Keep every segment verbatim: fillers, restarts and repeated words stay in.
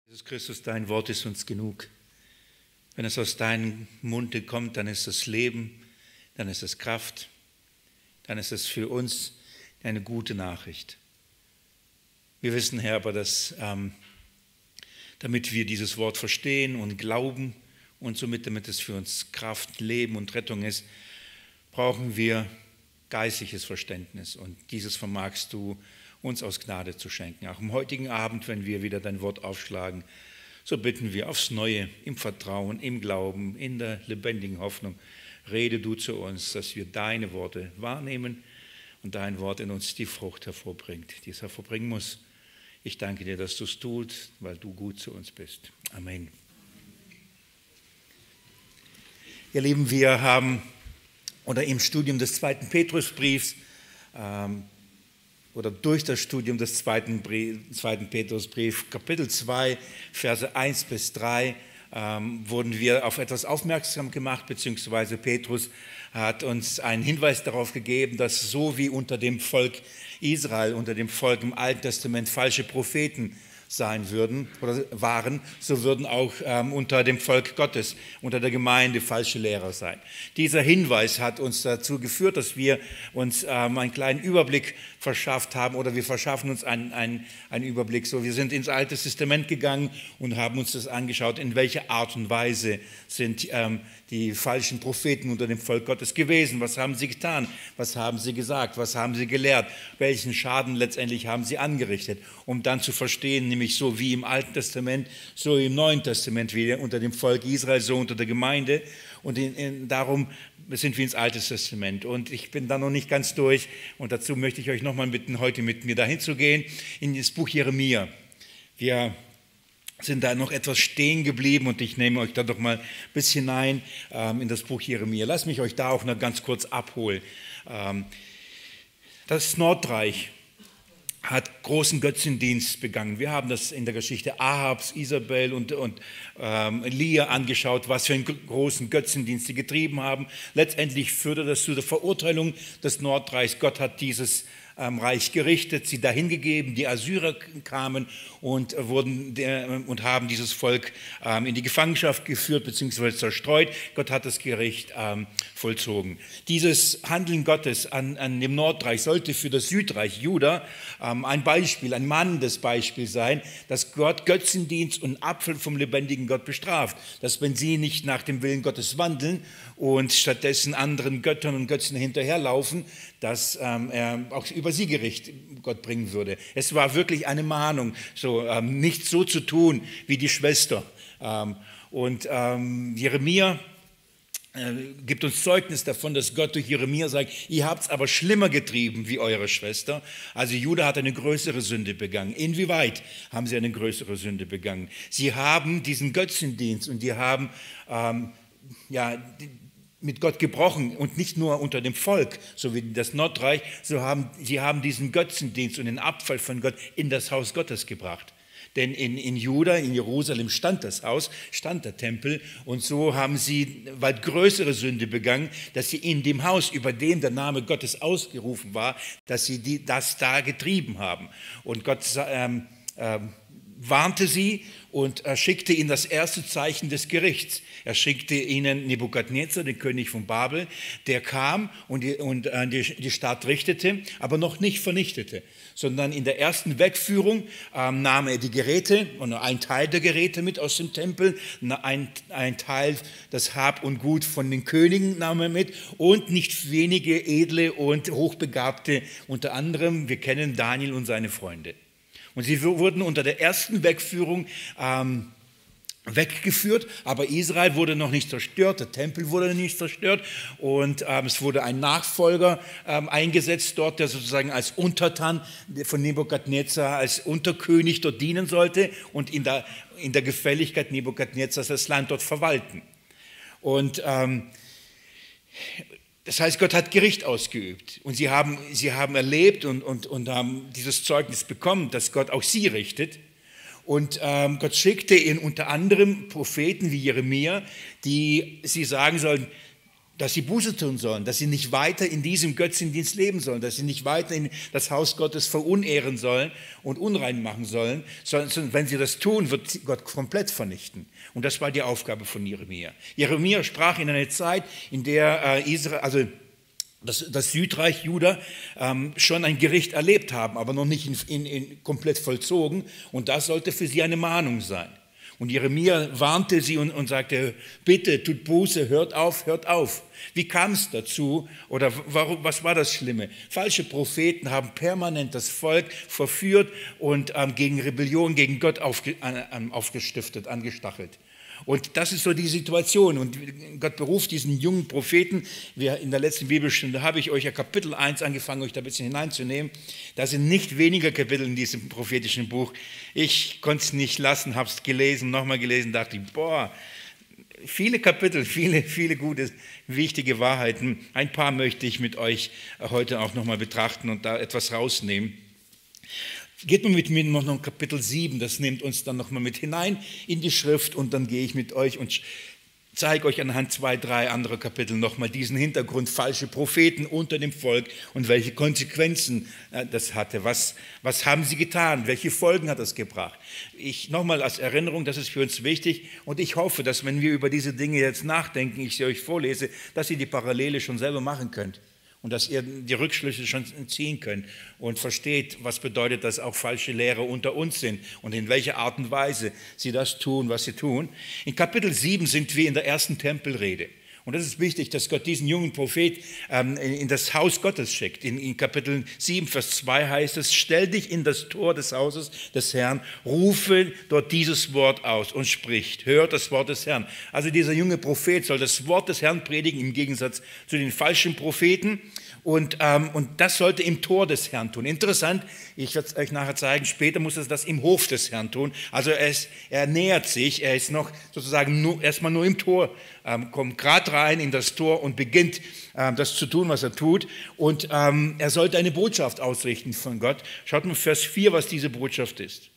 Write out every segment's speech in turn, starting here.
Jesus Christus, dein Wort ist uns genug. Wenn es aus deinem Munde kommt, dann ist es Leben, dann ist es Kraft, dann ist es für uns eine gute Nachricht. Wir wissen, Herr, aber dass ähm, damit wir dieses Wort verstehen und glauben und somit, damit es für uns Kraft, Leben und Rettung ist, brauchen wir geistliches Verständnis. Und dieses vermagst du uns aus Gnade zu schenken. Auch am heutigen Abend, wenn wir wieder dein Wort aufschlagen, so bitten wir aufs Neue, im Vertrauen, im Glauben, in der lebendigen Hoffnung, rede du zu uns, dass wir deine Worte wahrnehmen und dein Wort in uns die Frucht hervorbringt, die es hervorbringen muss. Ich danke dir, dass du es tust, weil du gut zu uns bist. Amen. Ihr Lieben, wir haben oder im Studium des zweiten Petrusbriefs ähm, oder durch das Studium des zweiten, Brief, zweiten Petrusbrief, Kapitel zwei, Verse eins bis drei, ähm, wurden wir auf etwas aufmerksam gemacht, beziehungsweise Petrus hat uns einen Hinweis darauf gegeben, dass so wie unter dem Volk Israel, unter dem Volk im Alten Testament falsche Propheten sein würden oder waren, so würden auch ähm, unter dem Volk Gottes, unter der Gemeinde falsche Lehrer sein. Dieser Hinweis hat uns dazu geführt, dass wir uns ähm, einen kleinen Überblick verschafft haben oder wir verschaffen uns einen, einen, einen Überblick. So, wir sind ins Alte Testament gegangen und haben uns das angeschaut, in welcher Art und Weise sind ähm, die falschen Propheten unter dem Volk Gottes gewesen. Was haben sie getan? Was haben sie gesagt? Was haben sie gelehrt? Welchen Schaden letztendlich haben sie angerichtet? Um dann zu verstehen, nämlich so wie im Alten Testament, so im Neuen Testament, wie unter dem Volk Israel, so unter der Gemeinde. Und in, in, darum sind wir ins Alte Testament. Und ich bin da noch nicht ganz durch. Und dazu möchte ich euch nochmal bitten, heute mit mir dahin zu gehen, in das Buch Jeremia. Wir sind da noch etwas stehen geblieben und ich nehme euch da doch mal bis hinein ähm, in das Buch Jeremia. Lasst mich euch da auch noch ganz kurz abholen. Ähm, das Nordreich hat großen Götzendienst begangen. Wir haben das in der Geschichte Ahabs, Isabel und, und ähm, Elia angeschaut, was für einen großen Götzendienst sie getrieben haben. Letztendlich führte das zu der Verurteilung des Nordreichs. Gott hat dieses ähm, Reich gerichtet, sie dahin gegeben. Die Assyrer kamen und, wurden der, und haben dieses Volk ähm, in die Gefangenschaft geführt bzw. zerstreut. Gott hat das Gericht ähm, vollzogen. Dieses Handeln Gottes an, an dem Nordreich sollte für das Südreich Juda ähm, ein Beispiel, ein mahnendes Beispiel sein, dass Gott Götzendienst und Apfel vom lebendigen Gott bestraft. Dass wenn sie nicht nach dem Willen Gottes wandeln und stattdessen anderen Göttern und Götzen hinterherlaufen, dass ähm, er auch über sie Gericht Gott bringen würde. Es war wirklich eine Mahnung, so, ähm, nicht so zu tun wie die Schwester. Ähm, und ähm, Jeremia äh, gibt uns Zeugnis davon, dass Gott durch Jeremia sagt, ihr habt es aber schlimmer getrieben wie eure Schwester. Also Juda hat eine größere Sünde begangen. Inwieweit haben sie eine größere Sünde begangen? Sie haben diesen Götzendienst und die haben ähm, ja die, mit Gott gebrochen und nicht nur unter dem Volk, so wie das Nordreich, so haben sie haben diesen Götzendienst und den Abfall von Gott in das Haus Gottes gebracht. Denn in, in Juda, in Jerusalem stand das Haus, stand der Tempel und so haben sie weit größere Sünde begangen, dass sie in dem Haus, über dem der Name Gottes ausgerufen war, dass sie die, das da getrieben haben. Und Gott ähm, ähm, warnte sie und er schickte ihnen das erste Zeichen des Gerichts. Er schickte ihnen Nebukadnezar, den König von Babel, der kam und die, und, äh, die, die Stadt richtete, aber noch nicht vernichtete, sondern in der ersten Wegführung ähm, nahm er die Geräte und einen Teil der Geräte mit aus dem Tempel, ein, ein Teil, das Hab und Gut von den Königen nahm er mit und nicht wenige edle und hochbegabte, unter anderem, wir kennen Daniel und seine Freunde. Und sie wurden unter der ersten Wegführung ähm, weggeführt, aber Israel wurde noch nicht zerstört, der Tempel wurde nicht zerstört und ähm, es wurde ein Nachfolger ähm, eingesetzt dort, der sozusagen als Untertan von Nebukadnezar, als Unterkönig dort dienen sollte und in der, in der Gefälligkeit Nebukadnezars das Land dort verwalten. Und ähm, das heißt, Gott hat Gericht ausgeübt und sie haben, sie haben erlebt und, und, und haben dieses Zeugnis bekommen, dass Gott auch sie richtet. Und ähm, Gott schickte ihnen unter anderem Propheten wie Jeremia, die sie sagen sollen, dass sie Buße tun sollen, dass sie nicht weiter in diesem Götzendienst leben sollen, dass sie nicht weiter in das Haus Gottes verunehren sollen und unrein machen sollen, sondern wenn sie das tun, wird Gott komplett vernichten. Und das war die Aufgabe von Jeremia. Jeremia sprach in einer Zeit, in der äh, Israel, also das, das Südreich Juda ähm, schon ein Gericht erlebt haben, aber noch nicht in, in, in komplett vollzogen. Und das sollte für sie eine Mahnung sein. Und Jeremia warnte sie und, und sagte, bitte, tut Buße, hört auf, hört auf. Wie kam es dazu oder warum, was war das Schlimme? Falsche Propheten haben permanent das Volk verführt und ähm, gegen Rebellion, gegen Gott aufge, äh, aufgestiftet, angestachelt. Und das ist so die Situation. Und Gott beruft diesen jungen Propheten. Wir in der letzten Bibelstunde habe ich euch ja Kapitel eins angefangen, euch da ein bisschen hineinzunehmen. Da sind nicht weniger Kapitel in diesem prophetischen Buch. Ich konnte es nicht lassen, habe es gelesen, nochmal gelesen, dachte ich, boah, viele Kapitel, viele, viele gute, wichtige Wahrheiten. Ein paar möchte ich mit euch heute auch nochmal betrachten und da etwas rausnehmen. Geht mal mit mir noch in Kapitel sieben, das nimmt uns dann nochmal mit hinein in die Schrift und dann gehe ich mit euch und zeige euch anhand zwei, drei anderer Kapitel nochmal diesen Hintergrund, falsche Propheten unter dem Volk und welche Konsequenzen das hatte. Was, was haben sie getan? Welche Folgen hat das gebracht? Ich nochmal als Erinnerung, das ist für uns wichtig und ich hoffe, dass wenn wir über diese Dinge jetzt nachdenken, ich sie euch vorlese, dass ihr die Parallele schon selber machen könnt. Und dass ihr die Rückschlüsse schon ziehen könnt und versteht, was bedeutet, dass auch falsche Lehrer unter uns sind und in welcher Art und Weise sie das tun, was sie tun. In Kapitel sieben sind wir in der ersten Tempelrede. Und das ist wichtig, dass Gott diesen jungen Prophet ähm, in das Haus Gottes schickt. In, in Kapitel sieben, Vers zwei heißt es, stell dich in das Tor des Hauses des Herrn, rufe dort dieses Wort aus und spricht, hört das Wort des Herrn. Also dieser junge Prophet soll das Wort des Herrn predigen im Gegensatz zu den falschen Propheten. Und, ähm, und das sollte im Tor des Herrn tun. Interessant, ich werde es euch nachher zeigen, später muss er das im Hof des Herrn tun. Also er, ist, er nähert sich, er ist noch sozusagen nur, erstmal nur im Tor, ähm, kommt gerade rein in das Tor und beginnt ähm, das zu tun, was er tut. Und ähm, er sollte eine Botschaft ausrichten von Gott. Schaut mal Vers vier, was diese Botschaft ist.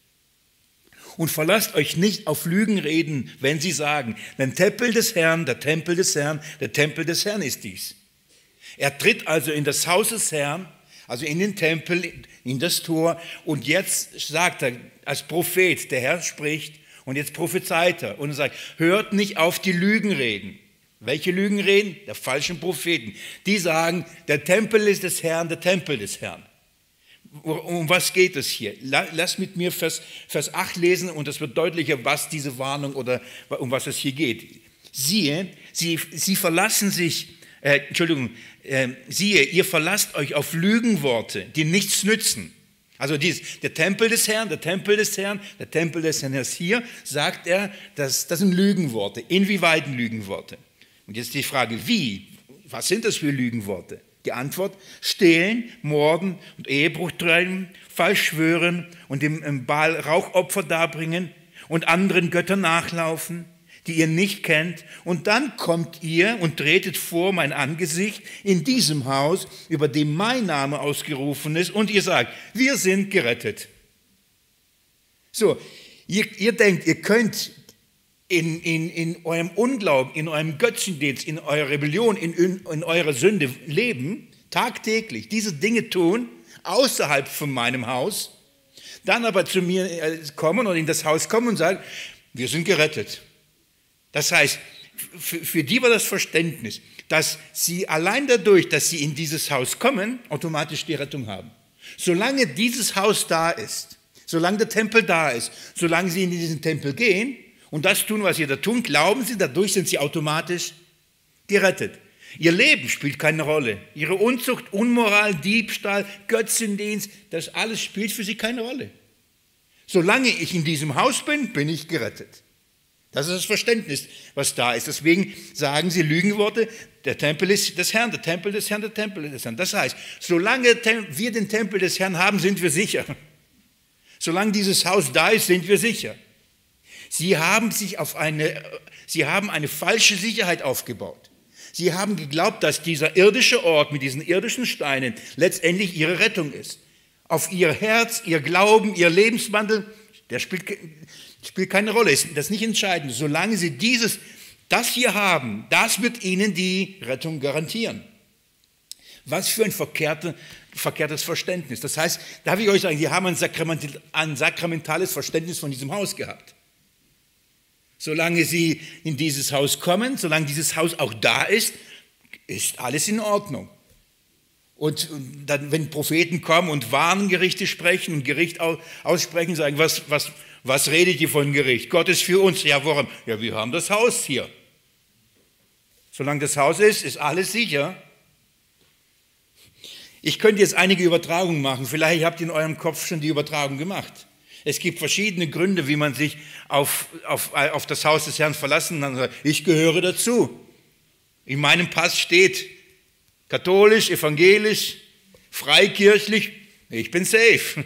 Und verlasst euch nicht auf Lügenreden, wenn sie sagen, der Tempel des Herrn, der Tempel des Herrn, der Tempel des Herrn ist dies. Er tritt also in das Haus des Herrn, also in den Tempel, in das Tor und jetzt sagt er als Prophet, der Herr spricht und jetzt prophezeit er und er sagt, hört nicht auf die Lügenreden. Welche Lügenreden? Der falschen Propheten. Die sagen, der Tempel ist des Herrn, der Tempel des Herrn. Um was geht es hier? Lass mit mir Vers, Vers acht lesen und es wird deutlicher, was diese Warnung oder um was es hier geht. Siehe, sie, sie verlassen sich, äh, Entschuldigung, äh, siehe, ihr verlasst euch auf Lügenworte, die nichts nützen. Also dies, der Tempel des Herrn, der Tempel des Herrn, der Tempel des Herrn ist hier, sagt er, das, das sind Lügenworte. Inwieweit Lügenworte? Und jetzt die Frage, wie? Was sind das für Lügenworte? Die Antwort, stehlen, morden und Ehebruch treiben, falsch schwören und dem Baal Rauchopfer darbringen und anderen Göttern nachlaufen, die ihr nicht kennt. Und dann kommt ihr und tretet vor mein Angesicht in diesem Haus, über dem mein Name ausgerufen ist, und ihr sagt, wir sind gerettet. So, ihr, ihr denkt, ihr könnt in, in, in eurem Unglauben, in eurem Götzendienst, in eurer Rebellion, in, in, in eurer Sünde leben, tagtäglich diese Dinge tun, außerhalb von meinem Haus, dann aber zu mir kommen und in das Haus kommen und sagen, wir sind gerettet. Das heißt, für die war das Verständnis, dass sie allein dadurch, dass sie in dieses Haus kommen, automatisch die Rettung haben. Solange dieses Haus da ist, solange der Tempel da ist, solange sie in diesen Tempel gehen und das tun, was sie da tun, glauben sie, dadurch sind sie automatisch gerettet. Ihr Leben spielt keine Rolle. Ihre Unzucht, Unmoral, Diebstahl, Götzendienst, das alles spielt für sie keine Rolle. Solange ich in diesem Haus bin, bin ich gerettet. Das ist das Verständnis, was da ist. Deswegen sagen sie Lügenworte, der Tempel ist des Herrn, der Tempel des Herrn, der Tempel des Herrn. Das heißt, solange wir den Tempel des Herrn haben, sind wir sicher. Solange dieses Haus da ist, sind wir sicher. Sie haben sich auf eine, sie haben eine falsche Sicherheit aufgebaut. Sie haben geglaubt, dass dieser irdische Ort mit diesen irdischen Steinen letztendlich ihre Rettung ist. Auf ihr Herz, ihr Glauben, ihr Lebenswandel, der spielt, spielt keine Rolle. Das ist nicht entscheidend. Solange sie dieses das hier haben, das wird ihnen die Rettung garantieren. Was für ein verkehrte, verkehrtes Verständnis. Das heißt, darf ich euch sagen, die haben ein, Sakrament, ein sakramentales Verständnis von diesem Haus gehabt. Solange sie in dieses Haus kommen, solange dieses Haus auch da ist, ist alles in Ordnung. Und dann, wenn Propheten kommen und Warngerichte sprechen und Gericht aussprechen, sagen, was, was, was redet ihr von Gericht? Gott ist für uns. Ja, warum? Ja, wir haben das Haus hier. Solange das Haus ist, ist alles sicher. Ich könnte jetzt einige Übertragungen machen. Vielleicht habt ihr in eurem Kopf schon die Übertragung gemacht. Es gibt verschiedene Gründe, wie man sich auf, auf, auf das Haus des Herrn verlassen kann. Ich gehöre dazu. In meinem Pass steht katholisch, evangelisch, freikirchlich. Ich bin safe.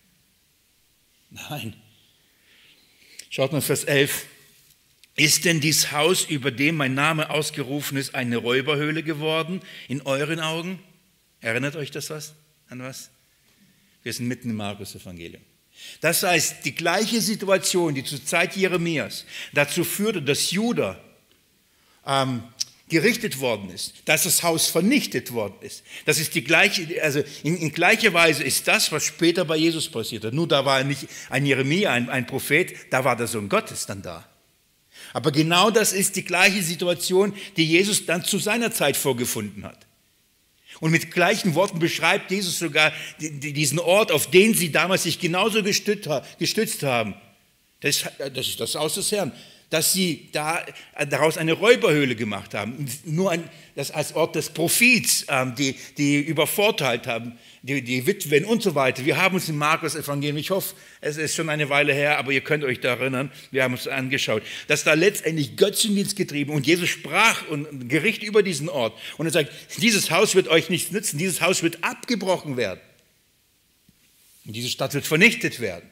Nein. Schaut mal Vers elf. Ist denn dies Haus, über dem mein Name ausgerufen ist, eine Räuberhöhle geworden in euren Augen? Erinnert euch das was? An was? Wir sind mitten im Markus-Evangelium. Das heißt, die gleiche Situation, die zur Zeit Jeremias dazu führte, dass Juda ähm, gerichtet worden ist, dass das Haus vernichtet worden ist. Das ist die gleiche, also in, in gleicher Weise ist das, was später bei Jesus passiert hat. Nur da war nicht ein Jeremia, ein, ein Prophet, da war der Sohn Gottes dann da. Aber genau das ist die gleiche Situation, die Jesus dann zu seiner Zeit vorgefunden hat. Und mit gleichen Worten beschreibt Jesus sogar diesen Ort, auf den sie damals sich genauso gestützt haben. Das, das ist das Haus des Herrn. Dass sie da, daraus eine Räuberhöhle gemacht haben. Nur ein, das als Ort des Profits, die, die übervorteilt haben, die, die Witwen und so weiter. Wir haben uns im Markus-Evangelium, ich hoffe, es ist schon eine Weile her, aber ihr könnt euch da erinnern, wir haben uns angeschaut, dass da letztendlich Götzendienst getrieben und Jesus sprach und Gericht über diesen Ort. Und er sagt, dieses Haus wird euch nichts nützen, dieses Haus wird abgebrochen werden. Und diese Stadt wird vernichtet werden.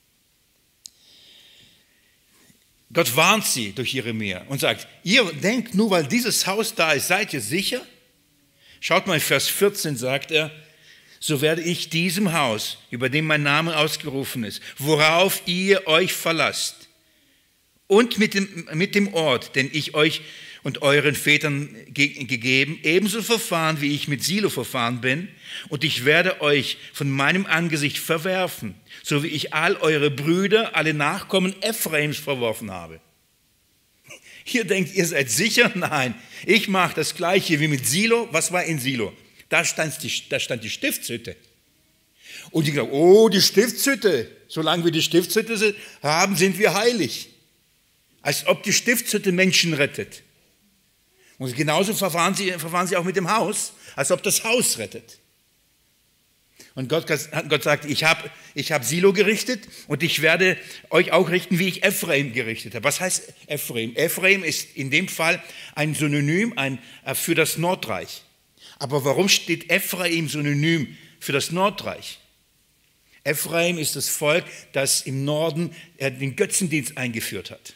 Gott warnt sie durch Jeremia und sagt, ihr denkt nur, weil dieses Haus da ist, seid ihr sicher? Schaut mal, in Vers vierzehn sagt er, so werde ich diesem Haus, über dem mein Name ausgerufen ist, worauf ihr euch verlasst, und mit dem, mit dem Ort, den ich euch und euren Vätern ge- gegeben, ebenso verfahren, wie ich mit Silo verfahren bin, und ich werde euch von meinem Angesicht verwerfen, so wie ich all eure Brüder, alle Nachkommen Ephraims verworfen habe. Ihr denkt, ihr seid sicher? Nein, ich mache das Gleiche wie mit Silo. Was war in Silo? Da stand die, da stand die Stiftshütte. Und die gesagt, oh, die Stiftshütte, solange wir die Stiftshütte haben, sind wir heilig. Als ob die Stiftshütte Menschen rettet. Und genauso verfahren sie, verfahren sie auch mit dem Haus, als ob das Haus rettet. Und Gott, Gott sagt, ich habe ich hab Silo gerichtet und ich werde euch auch richten, wie ich Ephraim gerichtet habe. Was heißt Ephraim? Ephraim ist in dem Fall ein Synonym ein, für das Nordreich. Aber warum steht Ephraim synonym für das Nordreich? Ephraim ist das Volk, das im Norden den Götzendienst eingeführt hat.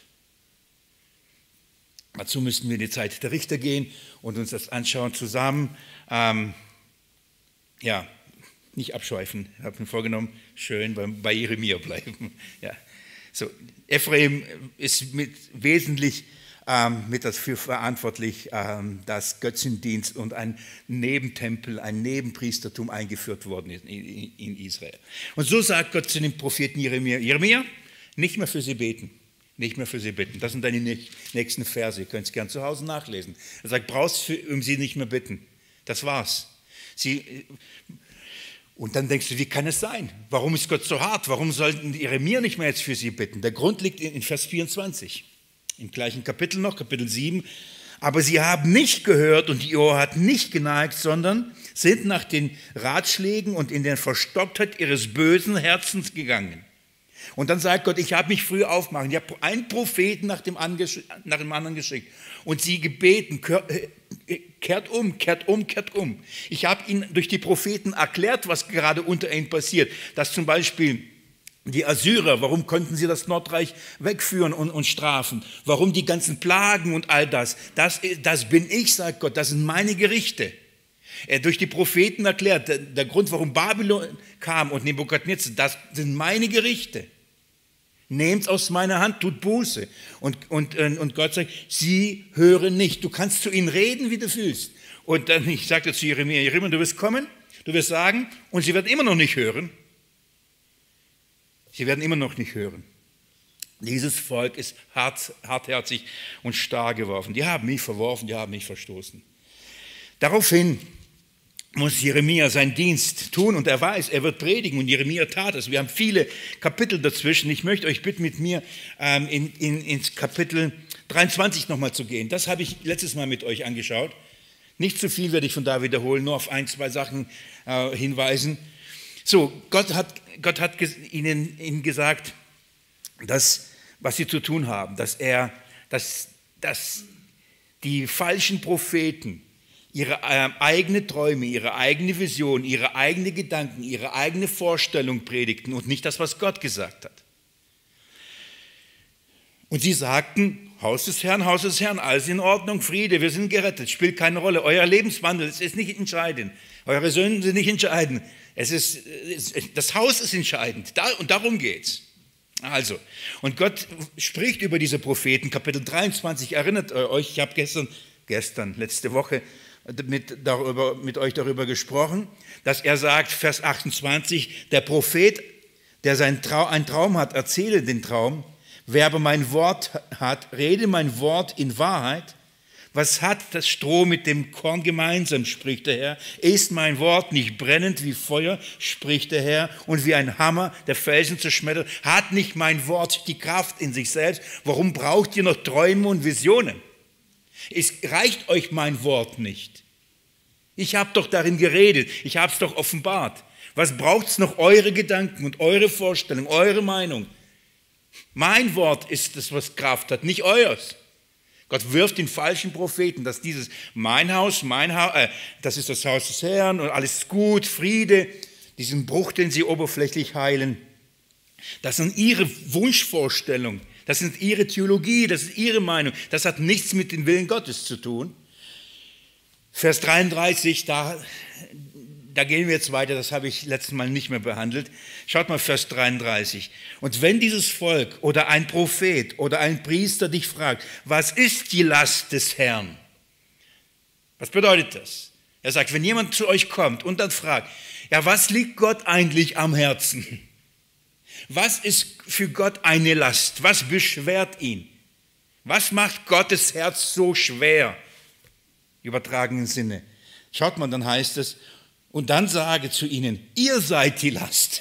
Dazu müssten wir in die Zeit der Richter gehen und uns das anschauen zusammen. Ähm, ja, nicht abschweifen. Ich habe mir vorgenommen, schön beim, bei Jeremia bleiben. Ja. So, Ephraim ist mit, wesentlich ähm, mit dafür verantwortlich, ähm, dass Götzendienst und ein Nebentempel, ein Nebenpriestertum eingeführt worden ist in, in, in Israel. Und so sagt Gott zu dem Propheten Jeremia, Jeremia, nicht mehr für sie beten. Nicht mehr für sie bitten. Das sind deine nächsten Verse. Ihr könnt es gern zu Hause nachlesen. Er sagt, brauchst für, um sie nicht mehr bitten. Das war's. Sie, und dann denkst du, wie kann es sein? Warum ist Gott so hart? Warum sollten Jeremia nicht mehr jetzt für sie bitten? Der Grund liegt in, in Vers vierundzwanzig. Im gleichen Kapitel noch, Kapitel sieben. Aber sie haben nicht gehört und die Ohr hat nicht geneigt, sondern sind nach den Ratschlägen und in der Verstocktheit ihres bösen Herzens gegangen. Und dann sagt Gott, ich habe mich früh aufgemacht. Ich habe einen Propheten nach dem, nach dem anderen geschickt und sie gebeten, kehrt um, kehrt um, kehrt um. Ich habe ihnen durch die Propheten erklärt, was gerade unter ihnen passiert. Dass zum Beispiel die Assyrer, warum konnten sie das Nordreich wegführen und, und strafen? Warum die ganzen Plagen und all das? Das, das bin ich, sagt Gott, das sind meine Gerichte. Er durch die Propheten erklärt, der, der Grund, warum Babylon kam und Nebukadnezar, das sind meine Gerichte. Nehmt aus meiner Hand, tut Buße. Und, und, und Gott sagt, sie hören nicht. Du kannst zu ihnen reden, wie du fühlst. Und dann, ich sagte zu Jeremia, Jeremia, du wirst kommen, du wirst sagen, und sie werden immer noch nicht hören. Sie werden immer noch nicht hören. Dieses Volk ist hart, hartherzig und starr geworfen. Die haben mich verworfen, die haben mich verstoßen. Daraufhin muss Jeremia seinen Dienst tun und er weiß, er wird predigen und Jeremia tat es. Wir haben viele Kapitel dazwischen. Ich möchte euch bitten, mit mir ähm, in, in, ins Kapitel dreiundzwanzig nochmal zu gehen. Das habe ich letztes Mal mit euch angeschaut. Nicht zu viel werde ich von da wiederholen, nur auf ein, zwei Sachen äh, hinweisen. So, Gott hat, Gott hat ihnen, ihnen gesagt, dass, was sie zu tun haben, dass, er, dass, dass die falschen Propheten ihre äh, eigene Träume, ihre eigene Vision, ihre eigene Gedanken, ihre eigene Vorstellung predigten und nicht das, was Gott gesagt hat. Und sie sagten, Haus des Herrn, Haus des Herrn, alles in Ordnung, Friede, wir sind gerettet, spielt keine Rolle. Euer Lebenswandel, es ist nicht entscheidend. Eure Sünden sind nicht entscheidend. Es ist, es, das Haus ist entscheidend da, und darum geht's. Also, und Gott spricht über diese Propheten, Kapitel dreiundzwanzig, erinnert euch, ich habe gestern, gestern, letzte Woche mit, darüber, mit euch darüber gesprochen, dass er sagt, Vers achtundzwanzig, der Prophet, der seinen Traum, einen Traum hat, erzähle den Traum, wer aber mein Wort hat, rede mein Wort in Wahrheit. Was hat das Stroh mit dem Korn gemeinsam, spricht der Herr? Ist mein Wort nicht brennend wie Feuer, spricht der Herr, und wie ein Hammer, der Felsen zerschmettert? Hat nicht mein Wort die Kraft in sich selbst? Warum braucht ihr noch Träume und Visionen? Es reicht euch mein Wort nicht. Ich habe doch darin geredet, ich habe es doch offenbart. Was braucht es noch? Eure Gedanken und eure Vorstellung, eure Meinung. Mein Wort ist das, was Kraft hat, nicht euers. Gott wirft den falschen Propheten, dass dieses mein Haus, mein Haus, äh, das ist das Haus des Herrn und alles ist gut, Friede, diesen Bruch, den sie oberflächlich heilen, das sind ihre Wunschvorstellungen, das sind ihre Theologie, das ist ihre Meinung, das hat nichts mit dem Willen Gottes zu tun. Vers dreiunddreißig, da, da gehen wir jetzt weiter, das habe ich letztes Mal nicht mehr behandelt. Schaut mal, Vers dreiunddreißig. Und wenn dieses Volk oder ein Prophet oder ein Priester dich fragt, was ist die Last des Herrn? Was bedeutet das? Er sagt, wenn jemand zu euch kommt und dann fragt, ja, was liegt Gott eigentlich am Herzen? Was ist für Gott eine Last? Was beschwert ihn? Was macht Gottes Herz so schwer? Im übertragenen Sinne. Schaut mal, dann heißt es, und dann sage zu ihnen, ihr seid die Last.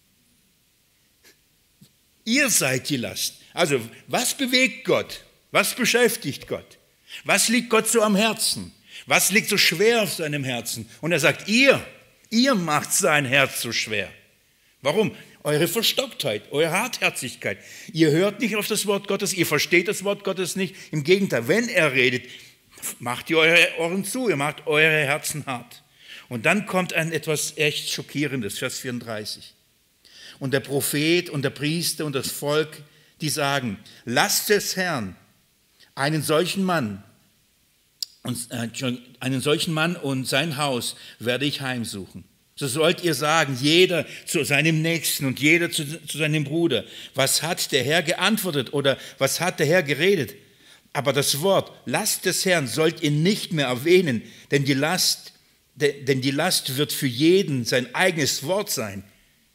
Ihr seid die Last. Also, was bewegt Gott? Was beschäftigt Gott? Was liegt Gott so am Herzen? Was liegt so schwer auf seinem Herzen? Und er sagt, ihr, ihr macht sein Herz so schwer. Warum? Eure Verstocktheit, eure Hartherzigkeit. Ihr hört nicht auf das Wort Gottes, ihr versteht das Wort Gottes nicht. Im Gegenteil, wenn er redet, macht ihr eure Ohren zu, ihr macht eure Herzen hart. Und dann kommt ein etwas echt Schockierendes, Vers vierunddreißig. Und der Prophet und der Priester und das Volk, die sagen, lasst des Herrn einen solchen Mann, und, äh, einen solchen Mann und sein Haus werde ich heimsuchen. So sollt ihr sagen, jeder zu seinem Nächsten und jeder zu, zu seinem Bruder, was hat der Herr geantwortet oder was hat der Herr geredet? Aber das Wort, Last des Herrn, sollt ihr nicht mehr erwähnen, denn die Last, denn die Last wird für jeden sein eigenes Wort sein.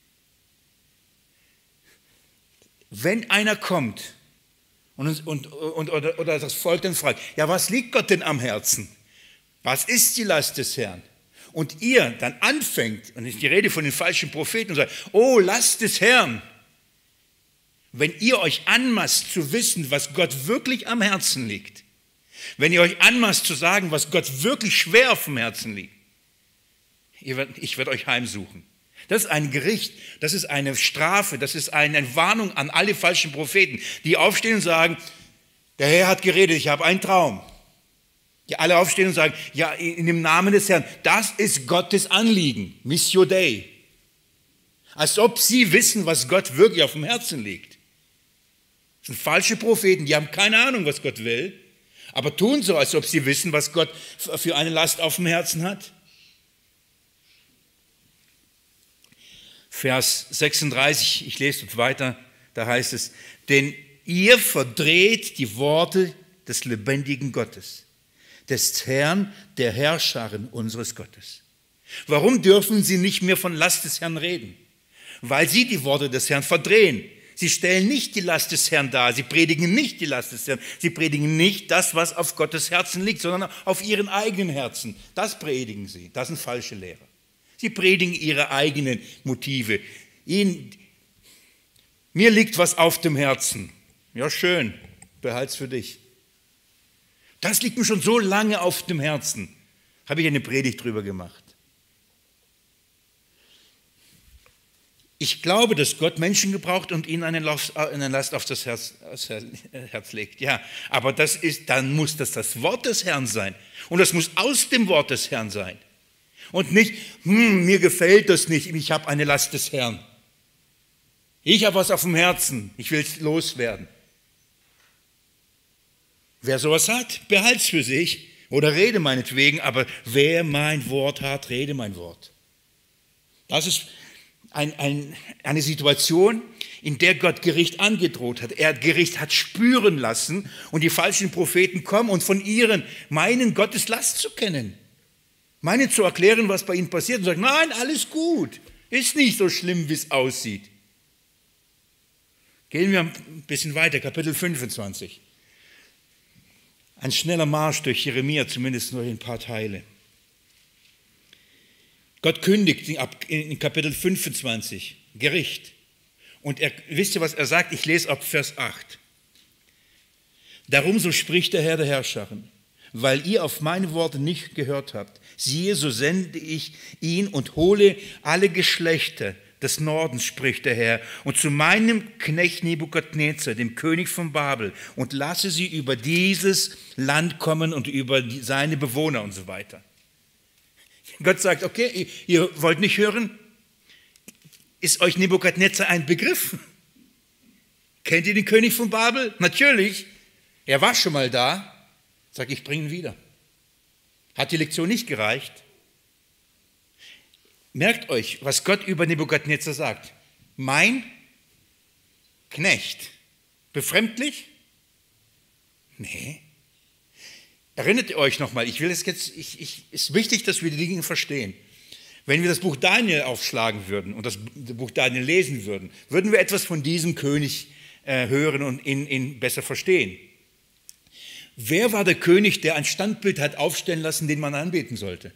Wenn einer kommt und, und, und, oder, oder das Volk dann fragt, ja, was liegt Gott denn am Herzen? Was ist die Last des Herrn? Und ihr dann anfängt, und ist die Rede von den falschen Propheten, und sagt, oh, Last des Herrn. Wenn ihr euch anmaßt zu wissen, was Gott wirklich am Herzen liegt, wenn ihr euch anmaßt zu sagen, was Gott wirklich schwer auf dem Herzen liegt, ich werde euch heimsuchen. Das ist ein Gericht, das ist eine Strafe, das ist eine Warnung an alle falschen Propheten, die aufstehen und sagen, der Herr hat geredet, ich habe einen Traum. Die alle aufstehen und sagen, ja, in dem Namen des Herrn, das ist Gottes Anliegen, Missio Dei. Als ob sie wissen, was Gott wirklich auf dem Herzen liegt. Das sind falsche Propheten, die haben keine Ahnung, was Gott will, aber tun so, als ob sie wissen, was Gott für eine Last auf dem Herzen hat. Vers sechsunddreißig, ich lese dort weiter, Da heißt es, denn ihr verdreht die Worte des lebendigen Gottes, des Herrn, der Herrscherin unseres Gottes. Warum dürfen sie nicht mehr von Last des Herrn reden? Weil sie die Worte des Herrn verdrehen. Sie stellen nicht die Last des Herrn dar, sie predigen nicht die Last des Herrn, sie predigen nicht das, was auf Gottes Herzen liegt, sondern auf ihren eigenen Herzen. Das predigen sie, das sind falsche Lehrer. Sie predigen ihre eigenen Motive. Ihnen, mir liegt was auf dem Herzen. Ja, schön, behalt's für dich. Das liegt mir schon so lange auf dem Herzen. Habe ich eine Predigt drüber gemacht. Ich glaube, dass Gott Menschen gebraucht und ihnen eine Last auf das Herz, das Herz legt. Ja, aber das ist, dann muss das das Wort des Herrn sein. Und das muss aus dem Wort des Herrn sein. Und nicht, hm, mir gefällt das nicht, ich habe eine Last des Herrn. Ich habe was auf dem Herzen, ich will es loswerden. Wer sowas hat, behalt's für sich oder rede meinetwegen, aber wer mein Wort hat, rede mein Wort. Das ist Ein, ein, eine Situation, in der Gott Gericht angedroht hat. Er Gericht hat spüren lassen und die falschen Propheten kommen und von ihren meinen, Gottes Last zu kennen. Meinen zu erklären, was bei ihnen passiert und sagen, nein, alles gut, ist nicht so schlimm, wie es aussieht. Gehen wir ein bisschen weiter, Kapitel fünfundzwanzig. Ein schneller Marsch durch Jeremia, zumindest nur ein paar Teile. Gott kündigt in Kapitel fünfundzwanzig Gericht. Und er, wisst ihr, was er sagt? Ich lese ab Vers acht. Darum, so spricht der Herr der Herrscherin, weil ihr auf meine Worte nicht gehört habt. Siehe, so sende ich ihn und hole alle Geschlechter des Nordens, spricht der Herr, und zu meinem Knecht Nebukadnezar, dem König von Babel, und lasse sie über dieses Land kommen und über die, seine Bewohner und so weiter. Gott sagt, okay, ihr wollt nicht hören? Ist euch Nebukadnezar ein Begriff? Kennt ihr den König von Babel? Natürlich. Er war schon mal da. Sag, ich bringe ihn wieder. Hat die Lektion nicht gereicht? Merkt euch, was Gott über Nebukadnezar sagt. Mein Knecht. Befremdlich? Nee. Erinnert ihr euch nochmal, ich will es jetzt, ich, ich, ist wichtig, dass wir die Dinge verstehen. Wenn wir das Buch Daniel aufschlagen würden und das Buch Daniel lesen würden, würden wir etwas von diesem König äh, hören und ihn, ihn besser verstehen. Wer war der König, der ein Standbild hat aufstellen lassen, den man anbeten sollte?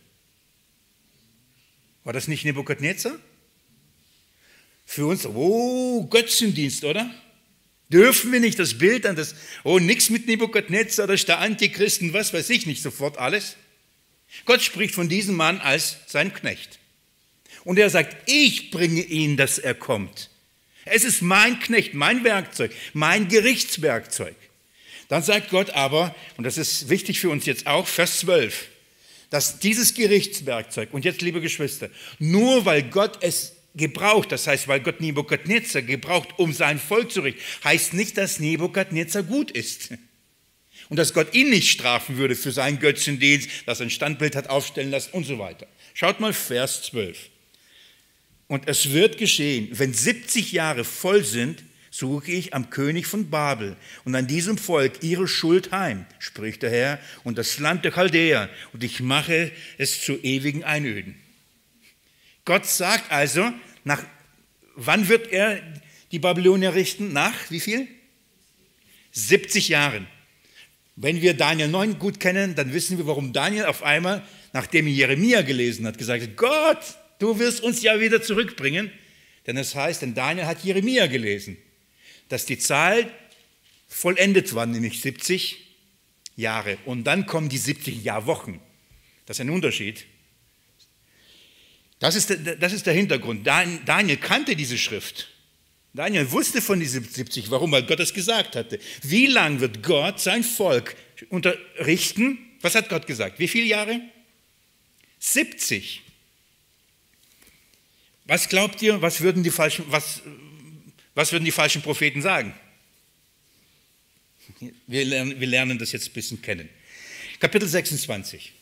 War das nicht Nebukadnezar? Für uns, oh, Götzendienst, oder? Dürfen wir nicht das Bild an das, oh, nix mit Nebukadnezar, das ist der Antichristen, was weiß ich nicht, sofort alles. Gott spricht von diesem Mann als sein Knecht. Und er sagt, ich bringe ihn, dass er kommt. Es ist mein Knecht, mein Werkzeug, mein Gerichtswerkzeug. Dann sagt Gott aber, und das ist wichtig für uns jetzt auch, Vers zwölf, dass dieses Gerichtswerkzeug, und jetzt, liebe Geschwister, nur weil Gott es gebraucht, das heißt, weil Gott Nebukadnezar gebraucht, um sein Volk zu richten, heißt nicht, dass Nebukadnezar gut ist. Und dass Gott ihn nicht strafen würde für seinen Götzendienst, dass er ein Standbild hat aufstellen lassen und so weiter. Schaut mal Vers zwölf. Und es wird geschehen, wenn siebzig Jahre voll sind, suche ich am König von Babel und an diesem Volk ihre Schuld heim, spricht der Herr, und das Land der Chaldäer, und ich mache es zu ewigen Einöden. Gott sagt also, nach wann wird er die Babylonier richten? Nach wie viel? siebzig Jahren. Wenn wir Daniel neun gut kennen, dann wissen wir, warum Daniel auf einmal, nachdem er Jeremia gelesen hat, gesagt hat, Gott, du wirst uns ja wieder zurückbringen. Denn es heißt, denn Daniel hat Jeremia gelesen, dass die Zahl vollendet war, nämlich siebzig Jahre. Und dann kommen die siebzig Jahrwochen. Das ist ein Unterschied. Das ist, der, das ist der Hintergrund. Daniel kannte diese Schrift. Daniel wusste von diesen siebzig. Warum? Weil Gott es gesagt hatte. Wie lange wird Gott sein Volk unterrichten? Was hat Gott gesagt? Wie viele Jahre? siebzig. Was glaubt ihr, was würden die falschen, was, was würden die falschen Propheten sagen? Wir lernen, wir lernen das jetzt ein bisschen kennen. Kapitel sechsundzwanzig.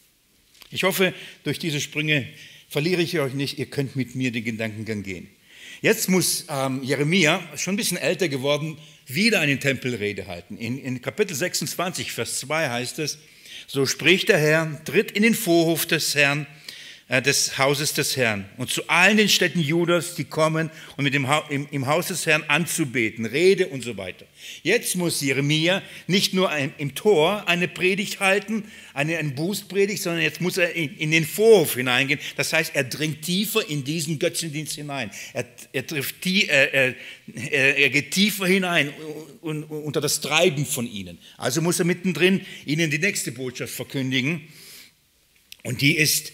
Ich hoffe, durch diese Sprünge verliere ich euch nicht, ihr könnt mit mir den Gedankengang gehen. Jetzt muss ähm, Jeremia, schon ein bisschen älter geworden, wieder eine Tempelrede halten. In, in Kapitel sechsundzwanzig, Vers zwei heißt es, so spricht der Herr, tritt in den Vorhof des Herrn, äh, des Hauses des Herrn und zu allen den Städten Judas, die kommen und mit dem ha im, im Haus des Herrn anzubeten, Rede und so weiter. Jetzt muss Jeremia nicht nur ein, im Tor eine Predigt halten, eine, eine Bußpredigt, sondern jetzt muss er in, in den Vorhof hineingehen. Das heißt, er dringt tiefer in diesen Götzendienst hinein. Er, er, trifft die, er, er, er geht tiefer hinein und, und, unter das Treiben von ihnen. Also muss er mittendrin ihnen die nächste Botschaft verkündigen. Und die ist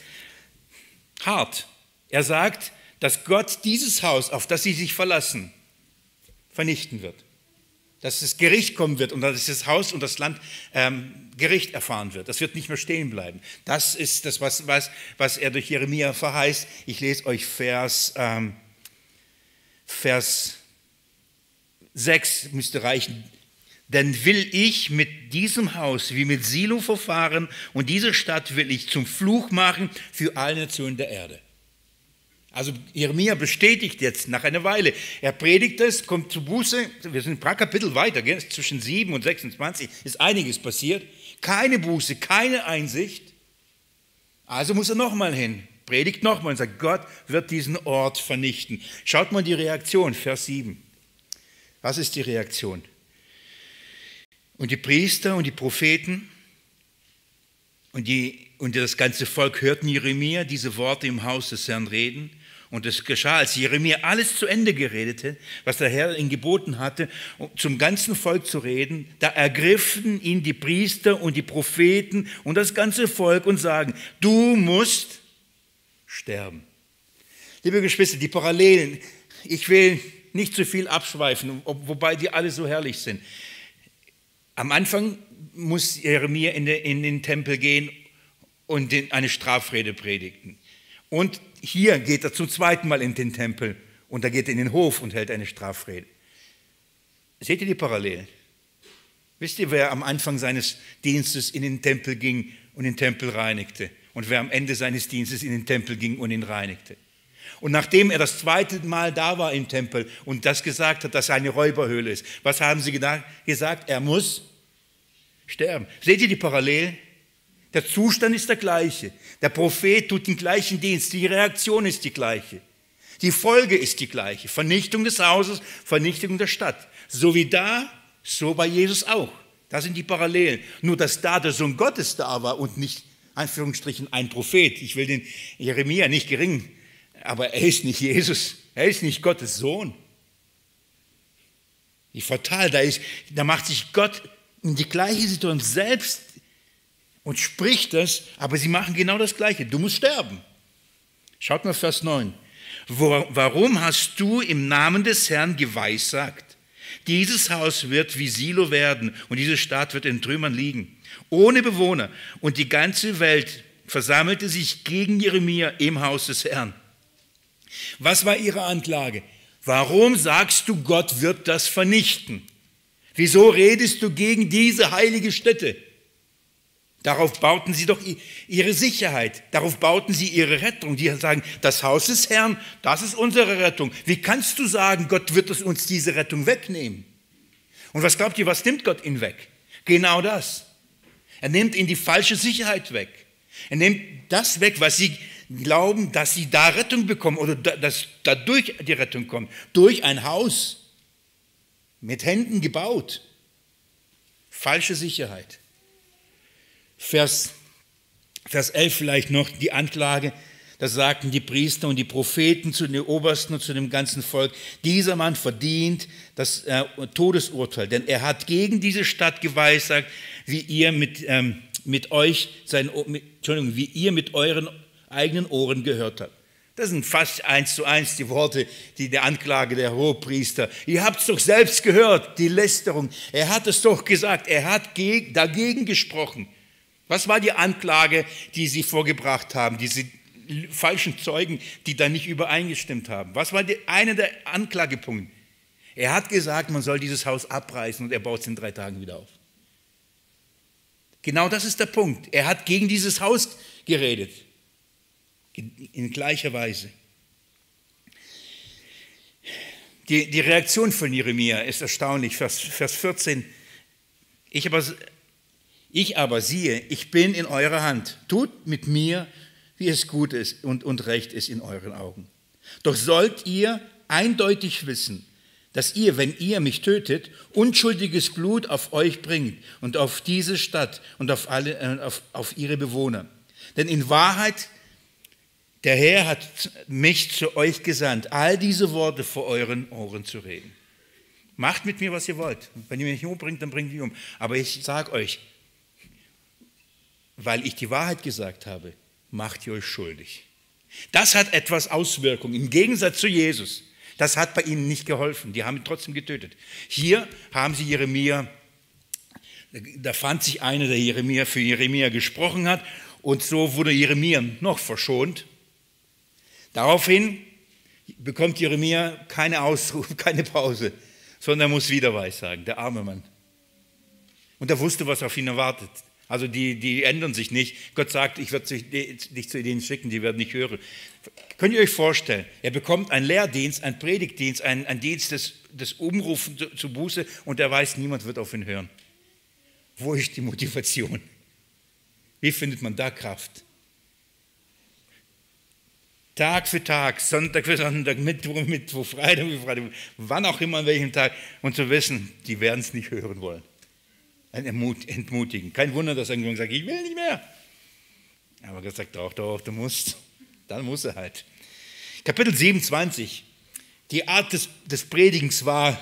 hart. Er sagt, dass Gott dieses Haus, auf das sie sich verlassen, vernichten wird. Dass das Gericht kommen wird und dass das Haus und das Land ähm, Gericht erfahren wird. Das wird nicht mehr stehen bleiben. Das ist das, was, was, was er durch Jeremia verheißt. Ich lese euch Vers, ähm, Vers sechs, müsste reichen. Denn will ich mit diesem Haus wie mit Silo verfahren und diese Stadt will ich zum Fluch machen für alle Nationen der Erde. Also Jeremia bestätigt jetzt nach einer Weile, er predigt es, kommt zu Buße, wir sind ein paar Kapitel weiter, gell? Zwischen sieben und sechsundzwanzig ist einiges passiert, keine Buße, keine Einsicht, also muss er nochmal hin, predigt nochmal und sagt, Gott wird diesen Ort vernichten. Schaut mal die Reaktion, Vers sieben. Was ist die Reaktion? Und die Priester und die Propheten und, die, und das ganze Volk hörten Jeremia diese Worte im Haus des Herrn reden. Und es geschah, als Jeremia alles zu Ende geredete, was der Herr ihm geboten hatte, um zum ganzen Volk zu reden, da ergriffen ihn die Priester und die Propheten und das ganze Volk und sagen, du musst sterben. Liebe Geschwister, die Parallelen, ich will nicht zu viel abschweifen, wobei die alle so herrlich sind. Am Anfang muss Jeremia in, de, in den Tempel gehen und den, eine Strafrede predigen. Und hier geht er zum zweiten Mal in den Tempel und da geht er in den Hof und hält eine Strafrede. Seht ihr die Parallelen? Wisst ihr, wer am Anfang seines Dienstes in den Tempel ging und den Tempel reinigte? Und wer am Ende seines Dienstes in den Tempel ging und ihn reinigte? Und nachdem er das zweite Mal da war im Tempel und das gesagt hat, dass er eine Räuberhöhle ist, was haben sie gesagt? Er muss sterben. Seht ihr die Parallelen? Der Zustand ist der gleiche. Der Prophet tut den gleichen Dienst. Die Reaktion ist die gleiche. Die Folge ist die gleiche. Vernichtung des Hauses, Vernichtung der Stadt. So wie da, so bei Jesus auch. Das sind die Parallelen. Nur, dass da der Sohn Gottes da war und nicht, Anführungsstrichen, ein Prophet. Ich will den Jeremia nicht gering, aber er ist nicht Jesus. Er ist nicht Gottes Sohn. Wie fatal, da ist, da macht sich Gott in die gleiche Situation selbst und spricht das, aber sie machen genau das Gleiche. Du musst sterben. Schaut mal Vers neun. Wo, warum hast du im Namen des Herrn geweissagt? Dieses Haus wird wie Silo werden und diese Stadt wird in Trümmern liegen, ohne Bewohner. Und die ganze Welt versammelte sich gegen Jeremia im Haus des Herrn. Was war ihre Anklage? Warum sagst du, Gott wird das vernichten? Wieso redest du gegen diese heilige Stätte? Darauf bauten sie doch ihre Sicherheit, darauf bauten sie ihre Rettung. Die sagen, das Haus des Herrn, das ist unsere Rettung. Wie kannst du sagen, Gott wird uns diese Rettung wegnehmen? Und was glaubt ihr, was nimmt Gott ihnen weg? Genau das. Er nimmt ihnen die falsche Sicherheit weg. Er nimmt das weg, was sie glauben, dass sie da Rettung bekommen oder dass dadurch die Rettung kommt. Durch ein Haus mit Händen gebaut. Falsche Sicherheit. Vers, Vers elf vielleicht noch, die Anklage, da sagten die Priester und die Propheten zu den Obersten und zu dem ganzen Volk, dieser Mann verdient das äh, Todesurteil, denn er hat gegen diese Stadt geweissagt, wie ihr mit, ähm, mit euch, sein, mit, Entschuldigung, wie ihr mit euren eigenen Ohren gehört habt. Das sind fast eins zu eins die Worte, die der Anklage der Hohepriester. Ihr habt es doch selbst gehört, die Lästerung. Er hat es doch gesagt, er hat geg- dagegen gesprochen. Was war die Anklage, die sie vorgebracht haben, diese falschen Zeugen, die da nicht übereingestimmt haben? Was war die, einer der Anklagepunkte? Er hat gesagt, man soll dieses Haus abreißen und er baut es in drei Tagen wieder auf. Genau das ist der Punkt. Er hat gegen dieses Haus geredet. In gleicher Weise. Die, die Reaktion von Jeremia ist erstaunlich. Vers, Vers vierzehn. Ich aber, ich aber siehe, ich bin in eurer Hand. Tut mit mir, wie es gut ist und, und recht ist in euren Augen. Doch sollt ihr eindeutig wissen, dass ihr, wenn ihr mich tötet, unschuldiges Blut auf euch bringt und auf diese Stadt und auf, alle, äh, auf, auf ihre Bewohner. Denn in Wahrheit, der Herr hat mich zu euch gesandt, all diese Worte vor euren Ohren zu reden. Macht mit mir, was ihr wollt. Wenn ihr mich umbringt, dann bringt mich um. Aber ich sage euch, weil ich die Wahrheit gesagt habe, macht ihr euch schuldig. Das hat etwas Auswirkung, im Gegensatz zu Jesus. Das hat bei ihnen nicht geholfen, die haben ihn trotzdem getötet. Hier haben sie Jeremia, da fand sich einer, der Jeremia für Jeremia gesprochen hat, und so wurde Jeremia noch verschont. Daraufhin bekommt Jeremia keine Ausruf, keine Pause, sondern er muss wieder weissagen, der arme Mann. Und er wusste, was auf ihn erwartet. Also die, die ändern sich nicht. Gott sagt, ich werde dich zu denen schicken, die werden nicht hören. Könnt ihr euch vorstellen, er bekommt einen Lehrdienst, einen Predigtdienst, einen, einen Dienst des, des Umrufens zu, zu Buße, und er weiß, niemand wird auf ihn hören. Wo ist die Motivation? Wie findet man da Kraft? Tag für Tag, Sonntag für Sonntag, Mittwoch für Mittwoch, Freitag für Freitag, wann auch immer, an welchem Tag, und zu wissen, die werden es nicht hören wollen. Ein Entmutigen. Kein Wunder, dass irgendjemand sagt, ich will nicht mehr. Aber Gott sagt, doch, doch, du musst. Dann muss er halt. Kapitel siebenundzwanzig. Die Art des, des Predigens war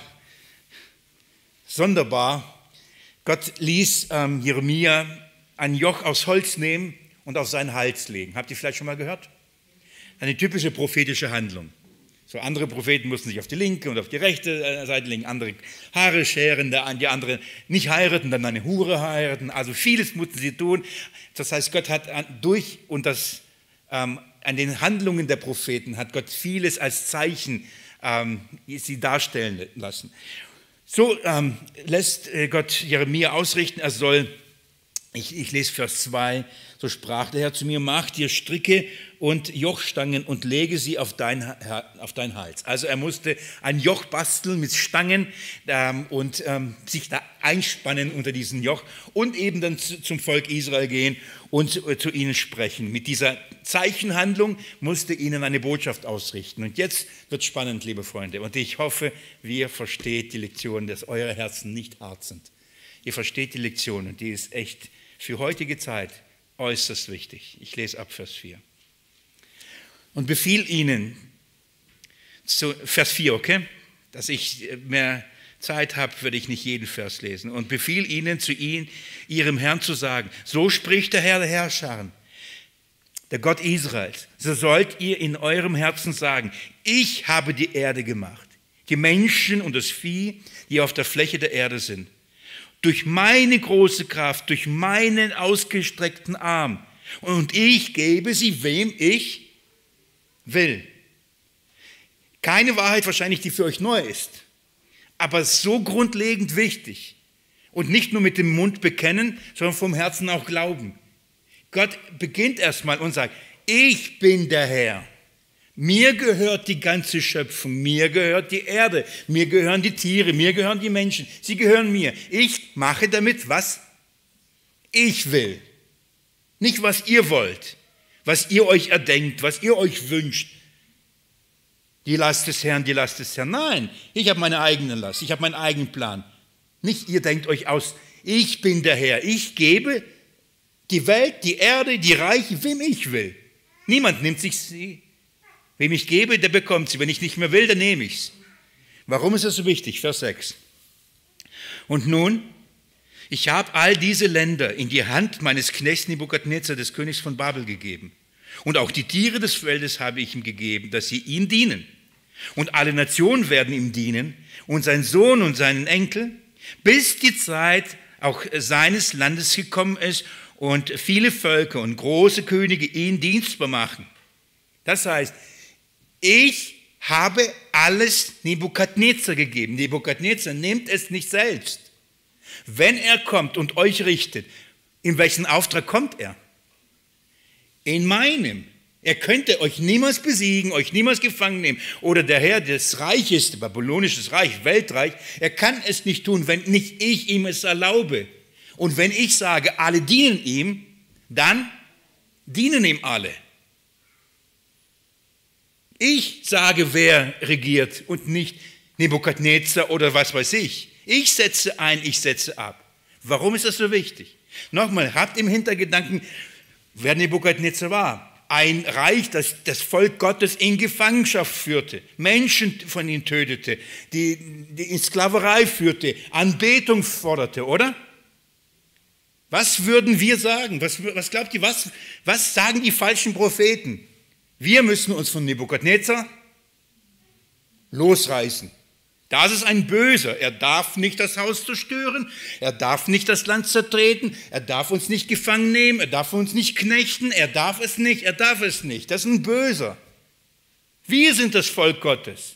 sonderbar. Gott ließ ähm, Jeremia ein Joch aus Holz nehmen und auf seinen Hals legen. Habt ihr vielleicht schon mal gehört? Eine typische prophetische Handlung. So, andere Propheten mussten sich auf die linke und auf die rechte Seite legen, andere Haare scheren, die anderen nicht heiraten, dann eine Hure heiraten. Also vieles mussten sie tun. Das heißt, Gott hat durch und das, ähm, an den Handlungen der Propheten hat Gott vieles als Zeichen ähm, sie darstellen lassen. So ähm, lässt Gott Jeremia ausrichten, er soll, ich, ich lese Vers zwei, so sprach der Herr zu mir, mach dir Stricke und Jochstangen und lege sie auf dein, auf dein Hals. Also er musste ein Joch basteln mit Stangen ähm, und ähm, sich da einspannen unter diesen Joch und eben dann zu, zum Volk Israel gehen und zu, äh, zu ihnen sprechen. Mit dieser Zeichenhandlung musste ihnen eine Botschaft ausrichten. Und jetzt wird spannend, liebe Freunde. Und ich hoffe, ihr versteht die Lektion, dass eure Herzen nicht hart sind. Ihr versteht die Lektion und die ist echt für heutige Zeit äußerst wichtig. Ich lese ab Vers vier. Und befiehl ihnen, zu, Vers vier, okay, dass ich mehr Zeit habe, würde ich nicht jeden Vers lesen. Und befiehl ihnen, zu ihnen, ihrem Herrn zu sagen, so spricht der Herr der Herrscher, der Gott Israels, so sollt ihr in eurem Herzen sagen, ich habe die Erde gemacht, die Menschen und das Vieh, die auf der Fläche der Erde sind. Durch meine große Kraft, durch meinen ausgestreckten Arm. Und ich gebe sie, wem ich will. Keine Wahrheit wahrscheinlich, die für euch neu ist, aber so grundlegend wichtig. Und nicht nur mit dem Mund bekennen, sondern vom Herzen auch glauben. Gott beginnt erstmal und sagt, ich bin der Herr. Mir gehört die ganze Schöpfung, mir gehört die Erde, mir gehören die Tiere, mir gehören die Menschen, sie gehören mir. Ich mache damit, was ich will. Nicht, was ihr wollt, was ihr euch erdenkt, was ihr euch wünscht. Die Last des Herrn, die Last des Herrn. Nein, ich habe meine eigene Last, ich habe meinen eigenen Plan. Nicht ihr denkt euch aus, ich bin der Herr, ich gebe die Welt, die Erde, die Reiche, wem ich will. Niemand nimmt sich sie. Wem ich gebe, der bekommt sie. Wenn ich nicht mehr will, dann nehme ich es. Warum ist das so wichtig? Vers sechs. Und nun, ich habe all diese Länder in die Hand meines Knechts Nebukadnezar, des Königs von Babel, gegeben. Und auch die Tiere des Feldes habe ich ihm gegeben, dass sie ihm dienen. Und alle Nationen werden ihm dienen und sein Sohn und seinen Enkel, bis die Zeit auch seines Landes gekommen ist und viele Völker und große Könige ihn dienstbar machen. Das heißt, ich habe alles Nebukadnezar gegeben. Nebukadnezar nimmt es nicht selbst. Wenn er kommt und euch richtet, in welchen Auftrag kommt er? In meinem. Er könnte euch niemals besiegen, euch niemals gefangen nehmen. Oder der Herr des Reiches, babylonisches Reich, Weltreich, er kann es nicht tun, wenn nicht ich ihm es erlaube. Und wenn ich sage, alle dienen ihm, dann dienen ihm alle. Ich sage, wer regiert und nicht Nebukadnezar oder was weiß ich. Ich setze ein, ich setze ab. Warum ist das so wichtig? Nochmal, habt im Hintergedanken, wer Nebukadnezar war. Ein Reich, das das Volk Gottes in Gefangenschaft führte, Menschen von ihnen tötete, die, die in Sklaverei führte, Anbetung forderte, oder? Was würden wir sagen? Was, was glaubt ihr, was, was sagen die falschen Propheten? Wir müssen uns von Nebukadnezar losreißen. Das ist ein Böser. Er darf nicht das Haus zerstören, er darf nicht das Land zertreten, er darf uns nicht gefangen nehmen, er darf uns nicht knechten, er darf es nicht, er darf es nicht. Das ist ein Böser. Wir sind das Volk Gottes.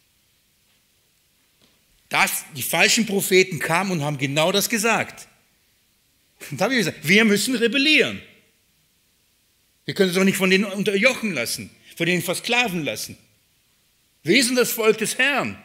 Das, die falschen Propheten kamen und haben genau das gesagt. Und da habe ich gesagt, wir müssen rebellieren. Wir können uns doch nicht von denen unterjochen lassen, von denen versklaven lassen. Wir sind das Volk des Herrn.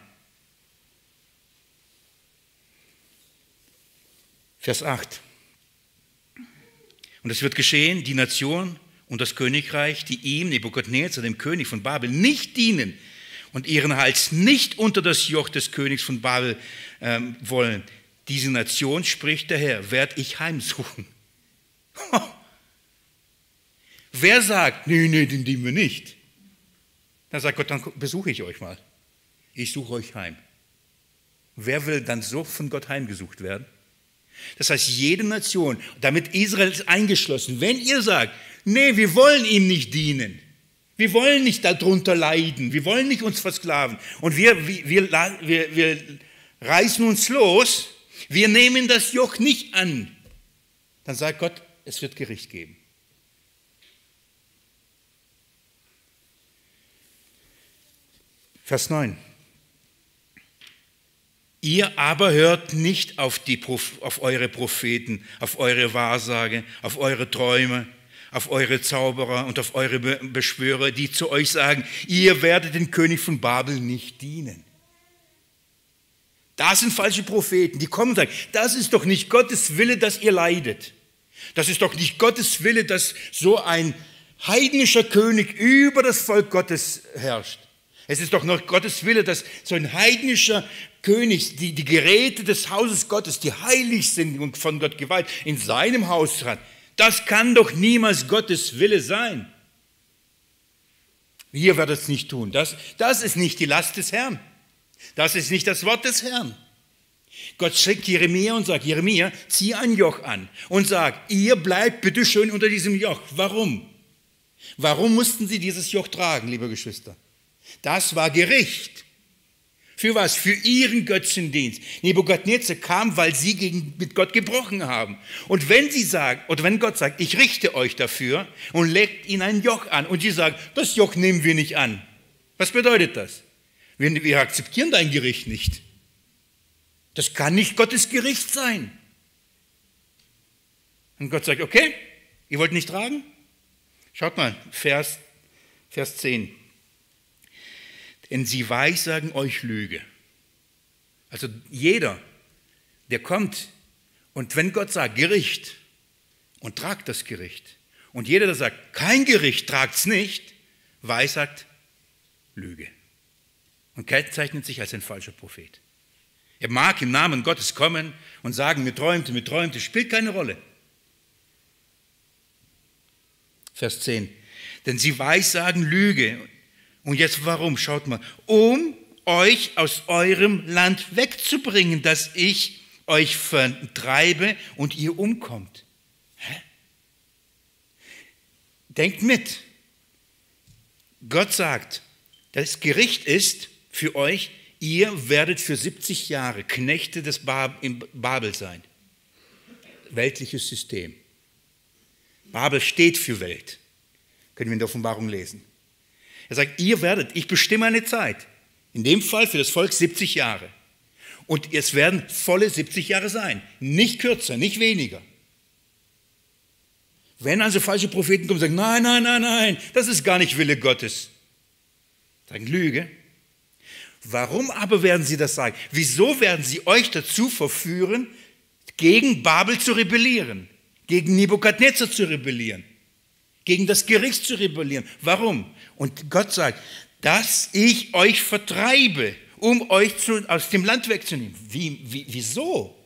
Vers acht. Und es wird geschehen, die Nation und das Königreich, die ihm, Nebukadnezar, dem König von Babel, nicht dienen und ihren Hals nicht unter das Joch des Königs von Babel ähm, wollen. Diese Nation, spricht der Herr, werde ich heimsuchen. Wer sagt, nee, nee, den dienen wir nicht? Dann sagt Gott, dann besuche ich euch mal. Ich suche euch heim. Wer will dann so von Gott heimgesucht werden? Das heißt, jede Nation, damit Israel ist eingeschlossen, wenn ihr sagt, nee, wir wollen ihm nicht dienen, wir wollen nicht darunter leiden, wir wollen nicht uns versklaven und wir, wir, wir, wir reißen uns los, wir nehmen das Joch nicht an, dann sagt Gott, es wird Gericht geben. Vers neun. Ihr aber hört nicht auf, die, auf eure Propheten, auf eure Wahrsage, auf eure Träume, auf eure Zauberer und auf eure Beschwörer, die zu euch sagen, ihr werdet den König von Babel nicht dienen. Das sind falsche Propheten, die kommen und sagen, das ist doch nicht Gottes Wille, dass ihr leidet. Das ist doch nicht Gottes Wille, dass so ein heidnischer König über das Volk Gottes herrscht. Es ist doch noch Gottes Wille, dass so ein heidnischer König die, die Geräte des Hauses Gottes, die heilig sind und von Gott geweiht, in seinem Haus hat. Das kann doch niemals Gottes Wille sein. Ihr werdet es nicht tun. Das, das ist nicht die Last des Herrn. Das ist nicht das Wort des Herrn. Gott schickt Jeremia und sagt, Jeremia, zieh ein Joch an und sag, ihr bleibt bitte schön unter diesem Joch. Warum? Warum mussten sie dieses Joch tragen, liebe Geschwister? Das war Gericht. Für was? Für ihren Götzendienst. Nebukadnezar kam, weil sie gegen, mit Gott gebrochen haben. Und wenn sie sagen, oder wenn Gott sagt, ich richte euch dafür und legt ihnen ein Joch an und sie sagen, das Joch nehmen wir nicht an. Was bedeutet das? Wir, wir akzeptieren dein Gericht nicht. Das kann nicht Gottes Gericht sein. Und Gott sagt, okay, ihr wollt nicht tragen? Schaut mal, Vers, Vers zehn. Denn sie weissagen euch Lüge. Also jeder, der kommt und wenn Gott sagt Gericht und tragt das Gericht und jeder, der sagt kein Gericht, tragt es nicht, weissagt Lüge und kennzeichnet sich als ein falscher Prophet. Er mag im Namen Gottes kommen und sagen, mir träumte, mir träumte, spielt keine Rolle. Vers zehn. Denn sie weissagen Lüge. Und jetzt warum? Schaut mal. Um euch aus eurem Land wegzubringen, dass ich euch vertreibe und ihr umkommt. Hä? Denkt mit. Gott sagt, das Gericht ist für euch, ihr werdet für siebzig Jahre Knechte des Babel sein. Weltliches System. Babel steht für Welt. Können wir in der Offenbarung lesen. Er sagt, ihr werdet, ich bestimme eine Zeit. In dem Fall für das Volk siebzig Jahre. Und es werden volle siebzig Jahre sein. Nicht kürzer, nicht weniger. Wenn also falsche Propheten kommen und sagen, nein, nein, nein, nein, das ist gar nicht Wille Gottes. Sagen Lüge. Warum aber werden sie das sagen? Wieso werden sie euch dazu verführen, gegen Babel zu rebellieren, gegen Nebukadnezar zu rebellieren, gegen das Gericht zu rebellieren? Warum? Und Gott sagt, dass ich euch vertreibe, um euch zu, aus dem Land wegzunehmen. Wie, wie, wieso?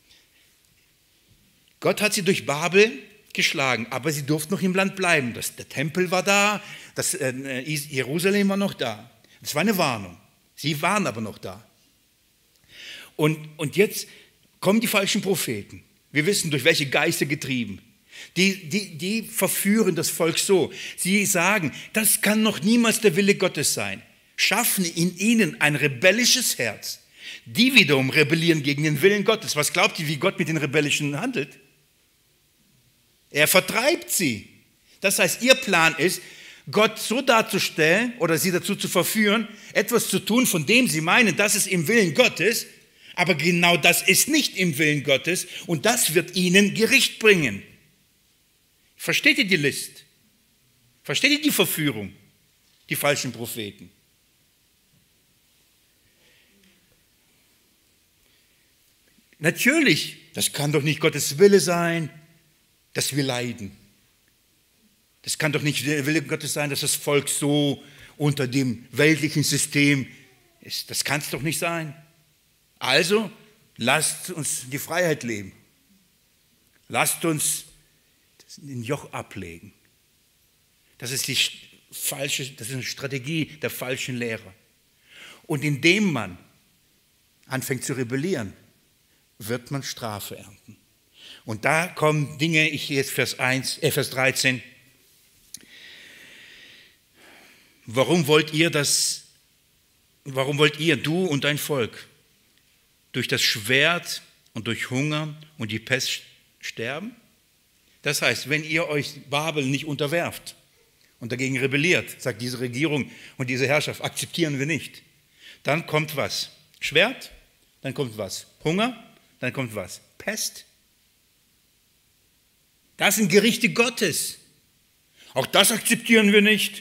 Gott hat sie durch Babel geschlagen, aber sie durften noch im Land bleiben. Das, der Tempel war da, das, äh, Jerusalem war noch da. Das war eine Warnung. Sie waren aber noch da. Und, und jetzt kommen die falschen Propheten. Wir wissen, durch welche Geister getrieben. Die, die, die verführen das Volk so. Sie sagen, das kann noch niemals der Wille Gottes sein. Schaffen in ihnen ein rebellisches Herz. Die wiederum rebellieren gegen den Willen Gottes. Was glaubt ihr, wie Gott mit den Rebellischen handelt? Er vertreibt sie. Das heißt, ihr Plan ist, Gott so darzustellen oder sie dazu zu verführen, etwas zu tun, von dem sie meinen, das ist im Willen Gottes, aber genau das ist nicht im Willen Gottes und das wird ihnen Gericht bringen. Versteht ihr die List? Versteht ihr die Verführung? Die falschen Propheten. Natürlich, das kann doch nicht Gottes Wille sein, dass wir leiden. Das kann doch nicht der Wille Gottes sein, dass das Volk so unter dem weltlichen System ist. Das kann es doch nicht sein. Also, lasst uns die Freiheit leben. Lasst uns den Joch ablegen. Das ist die falsche, das ist eine Strategie der falschen Lehrer. Und indem man anfängt zu rebellieren, wird man Strafe ernten. Und da kommen Dinge, ich gehe jetzt Vers eins, äh Vers dreizehn. Warum wollt ihr das, warum wollt ihr, du und dein Volk, durch das Schwert und durch Hunger und die Pest sterben? Das heißt, wenn ihr euch Babel nicht unterwerft und dagegen rebelliert, sagt diese Regierung und diese Herrschaft, akzeptieren wir nicht, dann kommt was? Schwert, dann kommt was? Hunger, dann kommt was? Pest. Das sind Gerichte Gottes. Auch das akzeptieren wir nicht.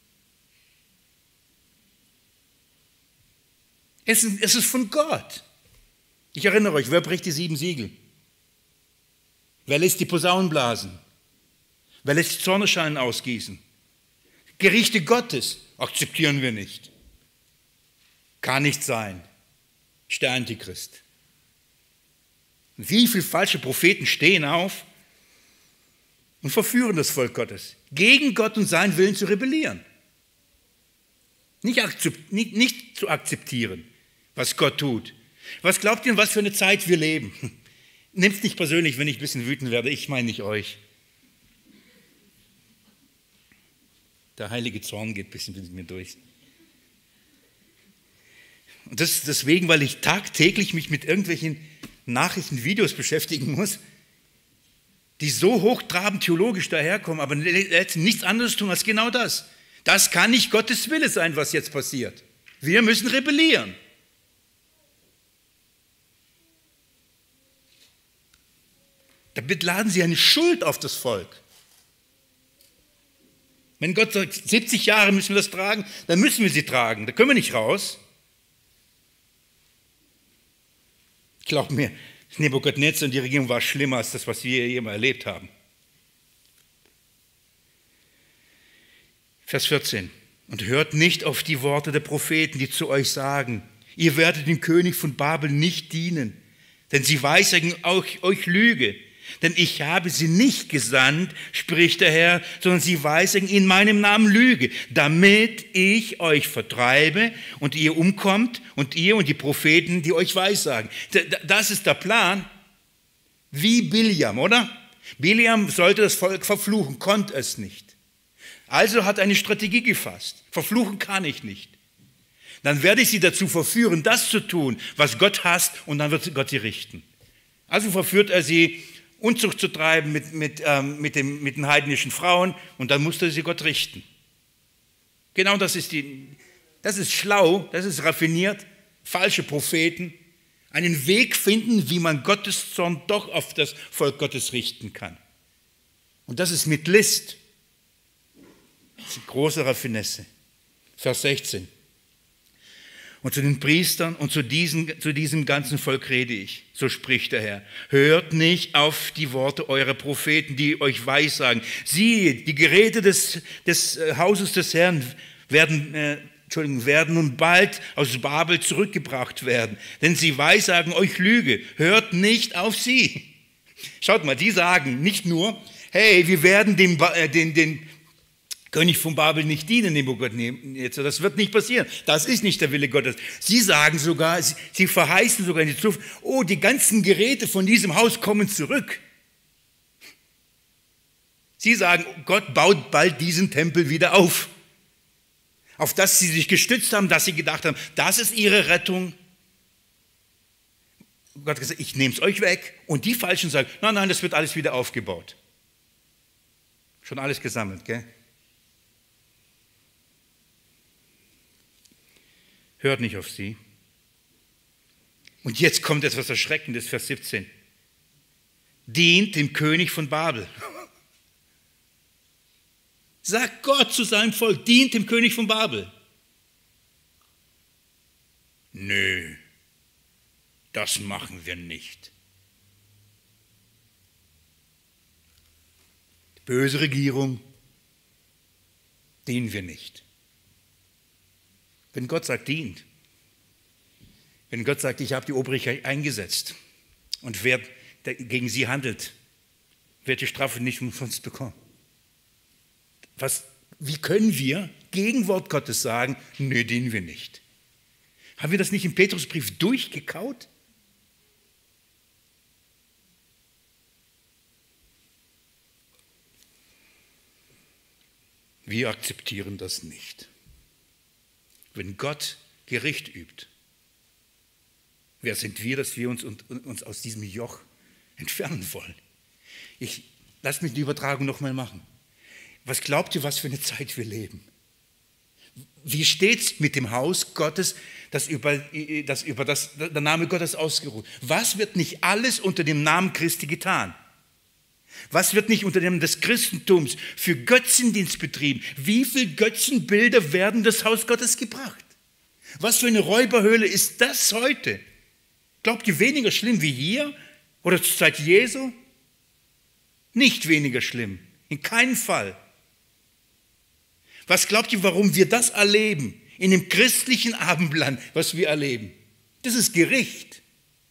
Es ist, es ist von Gott. Ich erinnere euch, wer bricht die sieben Siegel? Wer lässt die Posaunen blasen? Wer lässt die Zornesschalen ausgießen? Gerichte Gottes akzeptieren wir nicht. Kann nicht sein. Ist der Antichrist. Wie viele falsche Propheten stehen auf und verführen das Volk Gottes, gegen Gott und seinen Willen zu rebellieren. Nicht, nicht, nicht zu akzeptieren, was Gott tut. Was glaubt ihr, was für eine Zeit wir leben? Nehmt es nicht persönlich, wenn ich ein bisschen wütend werde, ich meine nicht euch. Der heilige Zorn geht ein bisschen mit mir durch. Und das deswegen, weil ich tagtäglich mich mit irgendwelchen Nachrichten, Videos beschäftigen muss, die so hochtrabend theologisch daherkommen, aber letztendlich nichts anderes tun als genau das. Das kann nicht Gottes Wille sein, was jetzt passiert. Wir müssen rebellieren. Damit laden sie eine Schuld auf das Volk. Wenn Gott sagt, siebzig Jahre müssen wir das tragen, dann müssen wir sie tragen. Da können wir nicht raus. Glaubt mir, Nebukadnezar und die Regierung war schlimmer als das, was wir jemals erlebt haben. Vers vierzehn. Und hört nicht auf die Worte der Propheten, die zu euch sagen, ihr werdet dem König von Babel nicht dienen, denn sie weissagen euch, euch Lüge. Denn ich habe sie nicht gesandt, spricht der Herr, sondern sie weissagen in meinem Namen Lüge, damit ich euch vertreibe und ihr umkommt und ihr und die Propheten, die euch weissagen. Das ist der Plan. Wie Biljam, oder? Biljam sollte das Volk verfluchen, konnte es nicht. Also hat er eine Strategie gefasst. Verfluchen kann ich nicht. Dann werde ich sie dazu verführen, das zu tun, was Gott hasst, und dann wird Gott sie richten. Also verführt er sie, Unzucht zu treiben mit, mit, ähm, mit, dem, mit den heidnischen Frauen, und dann musste sie Gott richten. Genau das ist, die, das ist schlau, das ist raffiniert, falsche Propheten, einen Weg finden, wie man Gottes Zorn doch auf das Volk Gottes richten kann. Und das ist mit List. Das ist eine große Raffinesse. Vers sechzehn. Und zu den Priestern und zu, diesen, zu diesem ganzen Volk rede ich, so spricht der Herr. Hört nicht auf die Worte eurer Propheten, die euch weissagen. Siehe, die Geräte des, des Hauses des Herrn werden, äh, Entschuldigung, werden nun bald aus Babel zurückgebracht werden. Denn sie weissagen euch Lüge. Hört nicht auf sie. Schaut mal, die sagen nicht nur, hey, wir werden den, äh, den, den König von Babel nicht dienen, Nebukadnezar. Das wird nicht passieren. Das ist nicht der Wille Gottes. Sie sagen sogar, sie verheißen sogar in die Zukunft, oh, die ganzen Geräte von diesem Haus kommen zurück. Sie sagen, Gott baut bald diesen Tempel wieder auf. Auf das sie sich gestützt haben, dass sie gedacht haben, das ist ihre Rettung. Gott hat gesagt, ich nehme es euch weg. Und die Falschen sagen, nein, nein, das wird alles wieder aufgebaut. Schon alles gesammelt, gell? Hört nicht auf sie. Und jetzt kommt etwas Erschreckendes, Vers siebzehn. Dient dem König von Babel. Sagt Gott zu seinem Volk, dient dem König von Babel. Nö, das machen wir nicht. Die böse Regierung dienen wir nicht. Wenn Gott sagt, dient, wenn Gott sagt, ich habe die Obrigkeit eingesetzt und wer gegen sie handelt, wird die Strafe nicht umsonst bekommen. Was, wie können wir gegen Wort Gottes sagen, nö, dienen wir nicht? Haben wir das nicht im Petrusbrief durchgekaut? Wir akzeptieren das nicht. Wenn Gott Gericht übt, wer sind wir, dass wir uns, uns aus diesem Joch entfernen wollen? Ich lasse mich die Übertragung nochmal machen. Was glaubt ihr, was für eine Zeit wir leben? Wie steht es mit dem Haus Gottes, das über, das über das, der Name Gottes ausgeruht? Was wird nicht alles unter dem Namen Christi getan? Was wird nicht unter dem Namen des Christentums für Götzendienst betrieben? Wie viele Götzenbilder werden in das Haus Gottes gebracht? Was für eine Räuberhöhle ist das heute? Glaubt ihr, weniger schlimm wie hier oder zur Zeit Jesu? Nicht weniger schlimm, in keinem Fall. Was glaubt ihr, warum wir das erleben, in dem christlichen Abendland, was wir erleben? Das ist Gericht.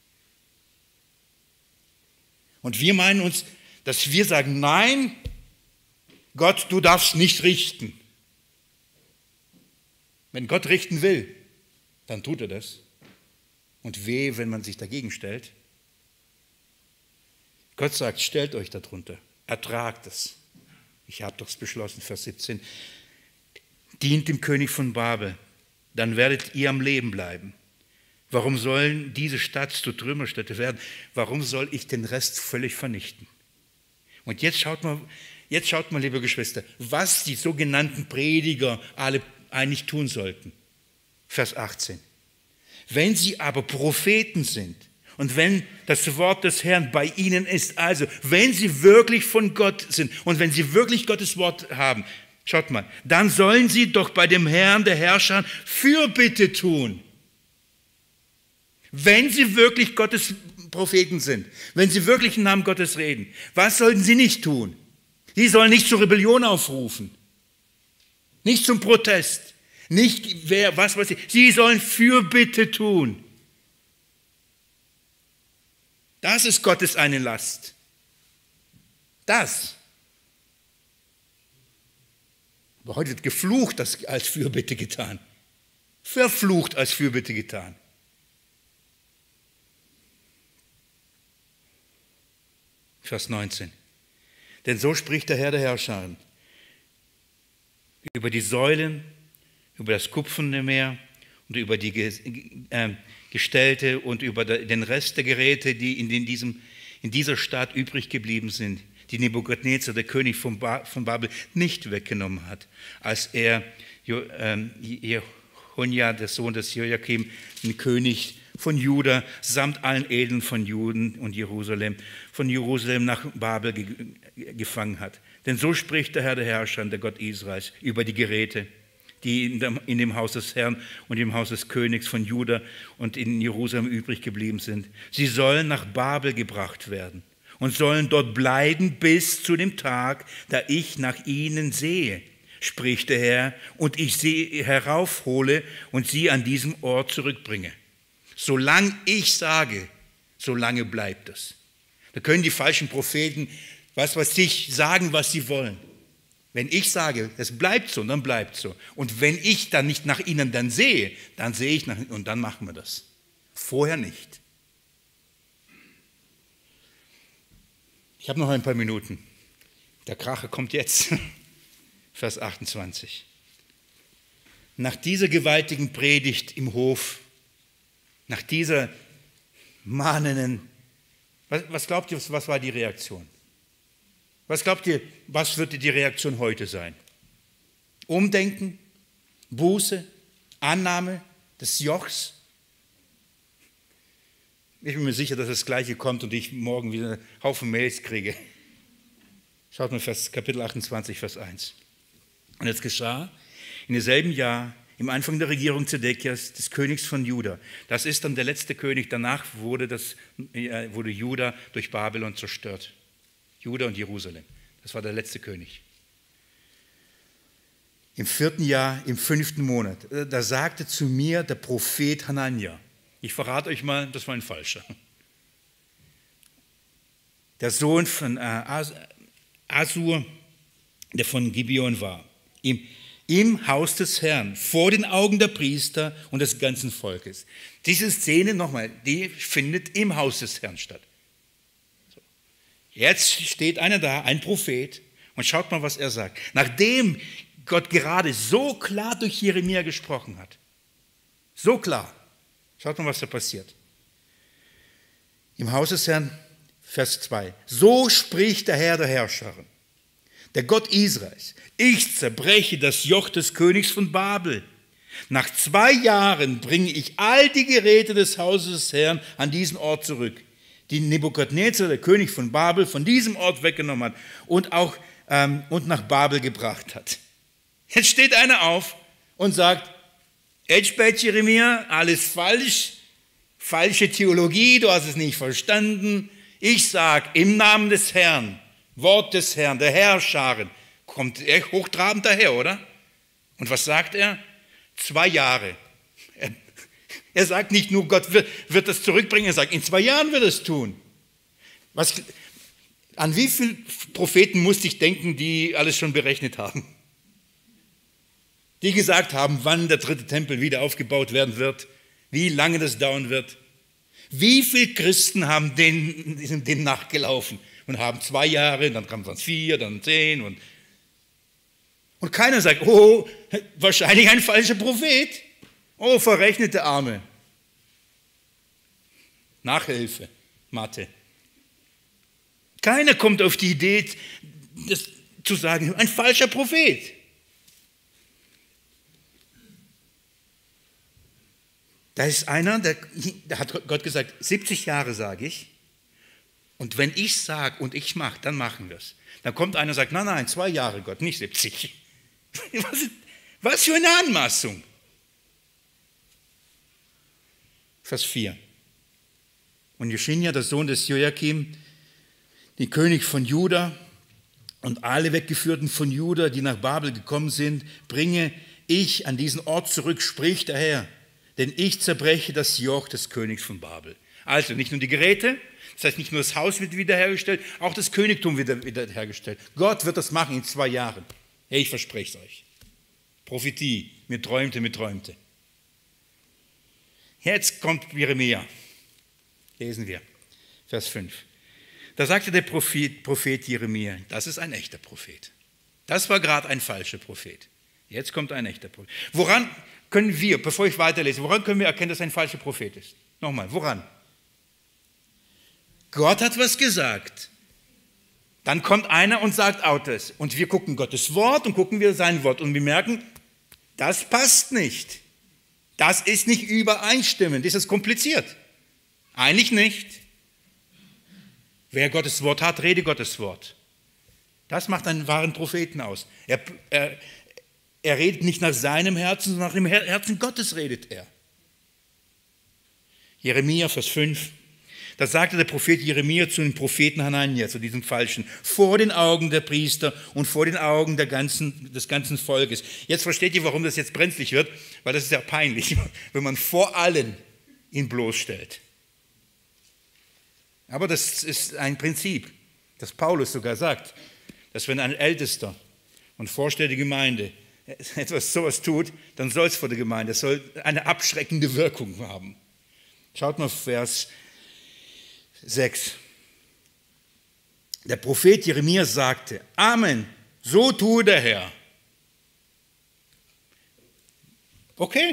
Und wir meinen uns, dass wir sagen, nein, Gott, du darfst nicht richten. Wenn Gott richten will, dann tut er das. Und wehe, wenn man sich dagegen stellt. Gott sagt, stellt euch darunter, ertragt es. Ich habe doch beschlossen, Vers siebzehn. Dient dem König von Babel, dann werdet ihr am Leben bleiben. Warum sollen diese Stadt zur Trümmerstätte werden? Warum soll ich den Rest völlig vernichten? Und jetzt schaut mal, jetzt schaut mal, liebe Geschwister, was die sogenannten Prediger alle eigentlich tun sollten. Vers achtzehn. Wenn sie aber Propheten sind und wenn das Wort des Herrn bei ihnen ist, also wenn sie wirklich von Gott sind und wenn sie wirklich Gottes Wort haben, schaut mal, dann sollen sie doch bei dem Herrn der Herrscher Fürbitte tun. Wenn sie wirklich Gottes Propheten sind, wenn sie wirklich im Namen Gottes reden, was sollten sie nicht tun? Sie sollen nicht zur Rebellion aufrufen, nicht zum Protest, nicht wer, was weiß ich. Sie sollen Fürbitte tun. Das ist Gottes eine Last. Das. Aber heute wird geflucht das als Fürbitte getan. Verflucht als Fürbitte getan. Vers neunzehn. Denn so spricht der Herr der Herrscher über die Säulen, über das kupferne Meer und über die äh, Gestellte und über den Rest der Geräte, die in, den, diesem, in dieser Stadt übrig geblieben sind, die Nebukadnezar, der König von, ba, von Babel, nicht weggenommen hat, als er jo, ähm, Jehonja, der Sohn des Joachim, den König von Juda samt allen Edeln von Juden und Jerusalem, von Jerusalem nach Babel ge gefangen hat. Denn so spricht der Herr der Herrscher, der Gott Israels, über die Geräte, die in dem, in dem Haus des Herrn und im Haus des Königs von Juda und in Jerusalem übrig geblieben sind. Sie sollen nach Babel gebracht werden und sollen dort bleiben bis zu dem Tag, da ich nach ihnen sehe, spricht der Herr, und ich sie heraufhole und sie an diesem Ort zurückbringe. Solange ich sage, solange bleibt es. Da können die falschen Propheten, was weiß ich, sagen, was sie wollen. Wenn ich sage, es bleibt so, dann bleibt so. Und wenn ich dann nicht nach ihnen dann sehe, dann sehe ich nach ihnen und dann machen wir das. Vorher nicht. Ich habe noch ein paar Minuten. Der Kracher kommt jetzt. Vers achtundzwanzig. Nach dieser gewaltigen Predigt im Hof, nach dieser mahnenden, was, was glaubt ihr, was war die Reaktion? Was glaubt ihr, was wird die Reaktion heute sein? Umdenken, Buße, Annahme des Jochs? Ich bin mir sicher, dass das Gleiche kommt und ich morgen wieder einen Haufen Mails kriege. Schaut mal, Vers, Kapitel achtundzwanzig, Vers eins. Und es geschah in demselben Jahr, im Anfang der Regierung Zedekias, des Königs von Juda. Das ist dann der letzte König. Danach wurde, das, äh, wurde Juda durch Babylon zerstört. Juda und Jerusalem. Das war der letzte König. Im vierten Jahr, im fünften Monat, da sagte zu mir der Prophet Hanania, ich verrate euch mal, das war ein Falscher, der Sohn von äh, Asur, der von Gibeon war, im, im Haus des Herrn, vor den Augen der Priester und des ganzen Volkes. Diese Szene, nochmal, die findet im Haus des Herrn statt. So. Jetzt steht einer da, ein Prophet, und schaut mal, was er sagt. Nachdem Gott gerade so klar durch Jeremia gesprochen hat, so klar, schaut mal, was da passiert. Im Haus des Herrn, Vers zwei. So spricht der Herr der Herrscher, der Gott Israels. Ich zerbreche das Joch des Königs von Babel. Nach zwei Jahren bringe ich all die Geräte des Hauses des Herrn an diesen Ort zurück, die Nebukadnezar, der König von Babel, von diesem Ort weggenommen hat und auch ähm, und nach Babel gebracht hat. Jetzt steht einer auf und sagt, Edgebet Jeremia, alles falsch, falsche Theologie, du hast es nicht verstanden. Ich sage im Namen des Herrn, Wort des Herrn, der Herrscharen, kommt er hochtrabend daher, oder? Und was sagt er? Zwei Jahre. Er, er sagt nicht nur, Gott wird, wird das zurückbringen, er sagt, in zwei Jahren wird er es tun. Was, an wie viele Propheten musste ich denken, die alles schon berechnet haben? Die gesagt haben, wann der dritte Tempel wieder aufgebaut werden wird, wie lange das dauern wird. Wie viele Christen haben den, den nachgelaufen und haben zwei Jahre, dann kamen es vier, dann zehn. Und, und keiner sagt, oh, wahrscheinlich ein falscher Prophet. Oh, verrechnete Arme. Nachhilfe, Mathe. Keiner kommt auf die Idee, das zu sagen, ein falscher Prophet. Da ist einer, der, da hat Gott gesagt, siebzig Jahre sage ich, und wenn ich sage und ich mache, dann machen wir es. Dann kommt einer und sagt, nein, nein, zwei Jahre Gott, nicht siebzig. Was, was für eine Anmaßung. Vers vier. Und Jeschinja, der Sohn des Joachim, der König von Juda und alle Weggeführten von Juda, die nach Babel gekommen sind, bringe ich an diesen Ort zurück, spricht der Herr. Denn ich zerbreche das Joch des Königs von Babel. Also nicht nur die Geräte, das heißt nicht nur das Haus wird wiederhergestellt, auch das Königtum wird wiederhergestellt. Gott wird das machen in zwei Jahren. Hey, ich verspreche es euch. Prophetie, mir träumte, mir träumte. Jetzt kommt Jeremia. Lesen wir, Vers fünf. Da sagte der Prophet, Prophet Jeremia, das ist ein echter Prophet. Das war gerade ein falscher Prophet. Jetzt kommt ein echter Prophet. Woran können wir, bevor ich weiterlese, woran können wir erkennen, dass er ein falscher Prophet ist? Nochmal, woran? Gott hat was gesagt. Dann kommt einer und sagt auch das. Und wir gucken Gottes Wort und gucken wir sein Wort. Und wir merken, das passt nicht. Das ist nicht übereinstimmend, das ist kompliziert. Eigentlich nicht. Wer Gottes Wort hat, rede Gottes Wort. Das macht einen wahren Propheten aus. Er, er, er redet nicht nach seinem Herzen, sondern nach dem Herzen Gottes redet er. Jeremia, Vers fünf. Da sagte der Prophet Jeremia zu dem Propheten Hanania, zu diesem Falschen, vor den Augen der Priester und vor den Augen der ganzen, des ganzen Volkes. Jetzt versteht ihr, warum das jetzt brenzlig wird, weil das ist ja peinlich, wenn man vor allen ihn bloßstellt. Aber das ist ein Prinzip, das Paulus sogar sagt, dass wenn ein Ältester und Vorsteher der Gemeinde etwas sowas tut, dann soll es vor der Gemeinde, es soll eine abschreckende Wirkung haben. Schaut mal Vers sechs. Der Prophet Jeremia sagte, Amen, so tue der Herr. Okay,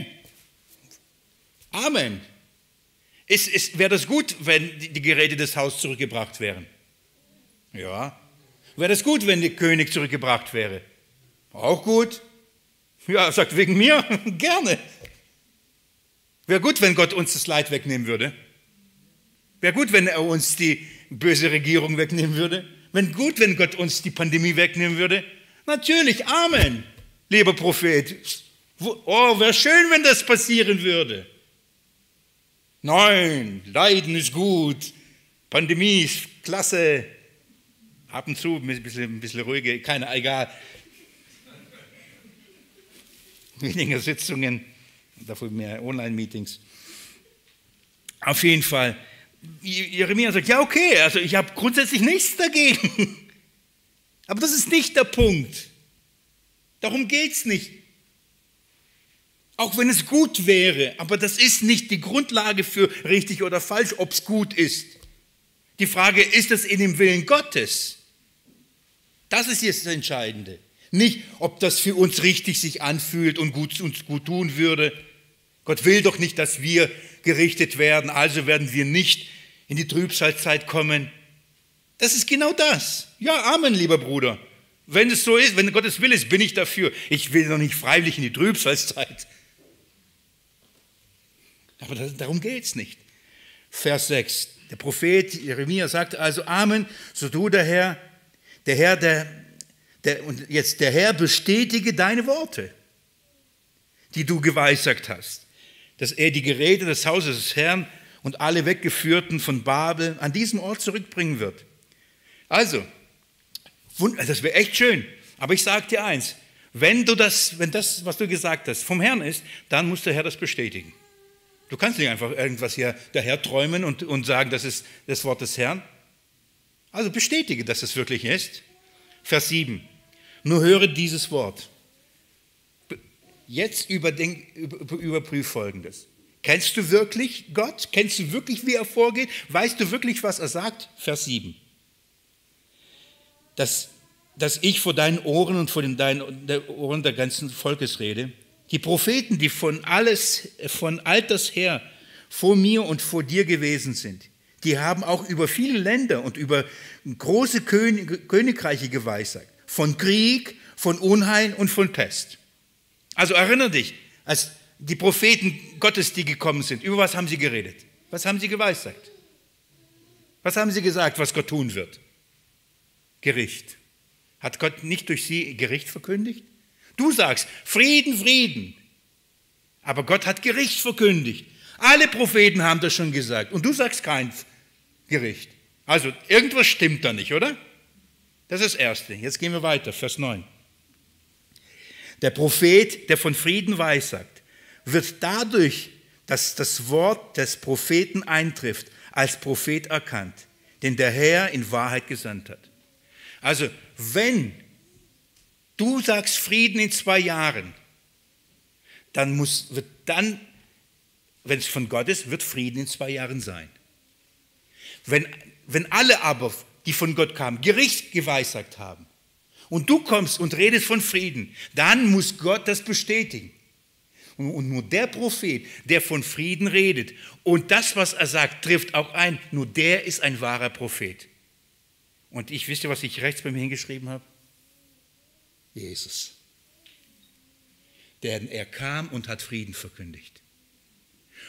Amen. Ist, ist, wäre das gut, wenn die Geräte des Hauses zurückgebracht wären? Ja. Wäre das gut, wenn der König zurückgebracht wäre? Auch gut. Ja, sagt wegen mir, gerne. Wäre gut, wenn Gott uns das Leid wegnehmen würde. Wäre gut, wenn er uns die böse Regierung wegnehmen würde. Wäre gut, wenn Gott uns die Pandemie wegnehmen würde. Natürlich, Amen, lieber Prophet. Oh, wäre schön, wenn das passieren würde. Nein, Leiden ist gut, Pandemie ist klasse. Ab und zu ein bisschen, ein bisschen ruhiger, keine, egal. Weniger Sitzungen, dafür mehr Online-Meetings. Auf jeden Fall. Jeremia sagt, ja okay, also ich habe grundsätzlich nichts dagegen. Aber das ist nicht der Punkt. Darum geht es nicht. Auch wenn es gut wäre, aber das ist nicht die Grundlage für richtig oder falsch, ob es gut ist. Die Frage, ist es in dem Willen Gottes? Das ist jetzt das Entscheidende. Nicht, ob das für uns richtig sich anfühlt und gut, uns gut tun würde. Gott will doch nicht, dass wir gerichtet werden, also werden wir nicht in die Trübsalzeit kommen. Das ist genau das. Ja, Amen, lieber Bruder. Wenn es so ist, wenn Gottes Wille ist, bin ich dafür. Ich will doch nicht freiwillig in die Trübsalzeit. Aber das, darum geht es nicht. Vers sechs. Der Prophet Jeremia sagt also, Amen, so du der Herr, der Herr, der, der, und jetzt der Herr bestätige deine Worte, die du geweissagt hast, dass er die Geräte des Hauses des Herrn und alle Weggeführten von Babel an diesen Ort zurückbringen wird. Also, das wäre echt schön, aber ich sage dir eins, wenn du das, wenn das, was du gesagt hast, vom Herrn ist, dann muss der Herr das bestätigen. Du kannst nicht einfach irgendwas hier daher träumen und, und sagen, das ist das Wort des Herrn. Also bestätige, dass es wirklich ist. Vers sieben. Nur höre dieses Wort. Jetzt überdenk, überprüf Folgendes. Kennst du wirklich Gott? Kennst du wirklich, wie er vorgeht? Weißt du wirklich, was er sagt? Vers sieben. Dass, dass ich vor deinen Ohren und vor den deinen der Ohren der ganzen Volkes rede. Die Propheten, die von, alles, von alters her vor mir und vor dir gewesen sind, die haben auch über viele Länder und über große König, Königreiche geweissagt. Von Krieg, von Unheil und von Pest. Also erinnere dich, als die Propheten Gottes, die gekommen sind, über was haben sie geredet? Was haben sie geweissagt? Was haben sie gesagt, was Gott tun wird? Gericht. Hat Gott nicht durch sie Gericht verkündigt? Du sagst, Frieden, Frieden. Aber Gott hat Gericht verkündigt. Alle Propheten haben das schon gesagt. Und du sagst kein Gericht. Also irgendwas stimmt da nicht, oder? Das ist das Erste. Jetzt gehen wir weiter, Vers neun. Der Prophet, der von Frieden weissagt, wird dadurch, dass das Wort des Propheten eintrifft, als Prophet erkannt, den der Herr in Wahrheit gesandt hat. Also wenn du sagst Frieden in zwei Jahren, dann muss, wird dann, wenn es von Gott ist, wird Frieden in zwei Jahren sein. Wenn, wenn alle aber, die von Gott kamen, Gericht geweissagt haben und du kommst und redest von Frieden, dann muss Gott das bestätigen. Und, und nur der Prophet, der von Frieden redet und das, was er sagt, trifft auch ein, nur der ist ein wahrer Prophet. Und ich, wisst ihr, was ich rechts bei mir hingeschrieben habe? Jesus. Denn er kam und hat Frieden verkündigt.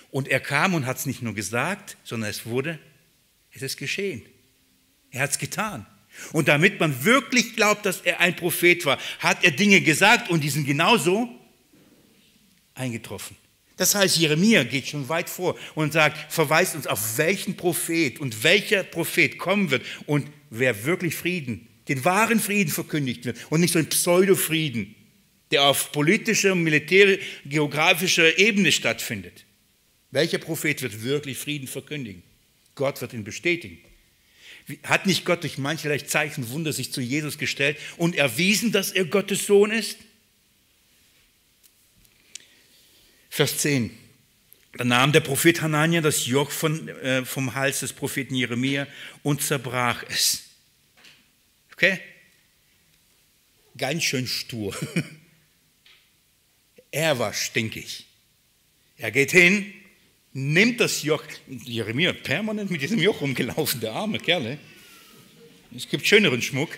Und er kam und hat es nicht nur gesagt, sondern es wurde, es ist geschehen. Er hat es getan. Und damit man wirklich glaubt, dass er ein Prophet war, hat er Dinge gesagt und die sind genauso eingetroffen. Das heißt, Jeremia geht schon weit vor und sagt, verweist uns auf welchen Prophet und welcher Prophet kommen wird und wer wirklich Frieden, den wahren Frieden verkündigt wird und nicht so ein Pseudo-Frieden, der auf politischer, militärischer, geografischer Ebene stattfindet. Welcher Prophet wird wirklich Frieden verkündigen? Gott wird ihn bestätigen. Hat nicht Gott durch mancherlei Zeichen und Wunder sich zu Jesus gestellt und erwiesen, dass er Gottes Sohn ist? Vers zehn. Da nahm der Prophet Hanania das Joch von, äh, vom Hals des Propheten Jeremia und zerbrach es. Okay? Ganz schön stur. Er war stinkig. Er geht hin, nimmt das Joch. Jeremia permanent mit diesem Joch rumgelaufen, der arme Kerl. Es gibt schöneren Schmuck.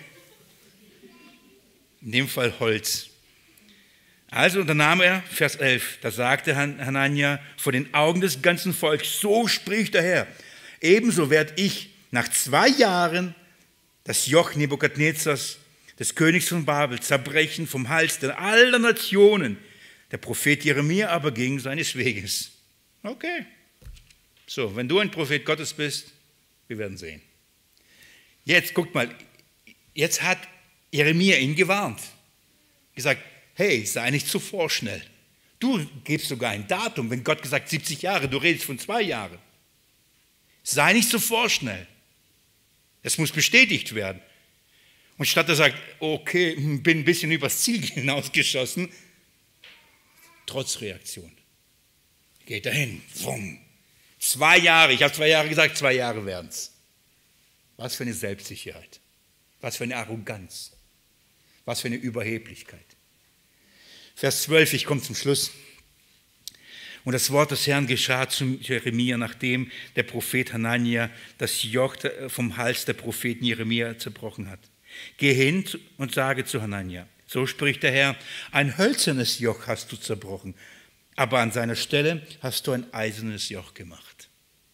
In dem Fall Holz. Also, da nahm er, Vers elf, da sagte Hanania vor den Augen des ganzen Volks, so spricht der Herr, ebenso werde ich nach zwei Jahren das Joch Nebukadnezars, des Königs von Babel, zerbrechen vom Hals der aller Nationen. Der Prophet Jeremia aber ging seines Weges. Okay. So, wenn du ein Prophet Gottes bist, wir werden sehen. Jetzt, guckt mal, jetzt hat Jeremia ihn gewarnt. Gesagt, hey, sei nicht zu vorschnell. Du gibst sogar ein Datum, wenn Gott gesagt siebzig Jahre, du redest von zwei Jahren. Sei nicht zu vorschnell. Es muss bestätigt werden. Und statt er sagt, okay, bin ein bisschen übers Ziel hinausgeschossen, trotz Reaktion. Geht dahin, wumm. Zwei Jahre, ich habe zwei Jahre gesagt, zwei Jahre werden es. Was für eine Selbstsicherheit, was für eine Arroganz, was für eine Überheblichkeit. Vers zwölf, ich komme zum Schluss. Und das Wort des Herrn geschah zu Jeremia, nachdem der Prophet Hanania das Joch vom Hals der Propheten Jeremia zerbrochen hat. Geh hin und sage zu Hanania, so spricht der Herr, ein hölzernes Joch hast du zerbrochen, aber an seiner Stelle hast du ein eisernes Joch gemacht.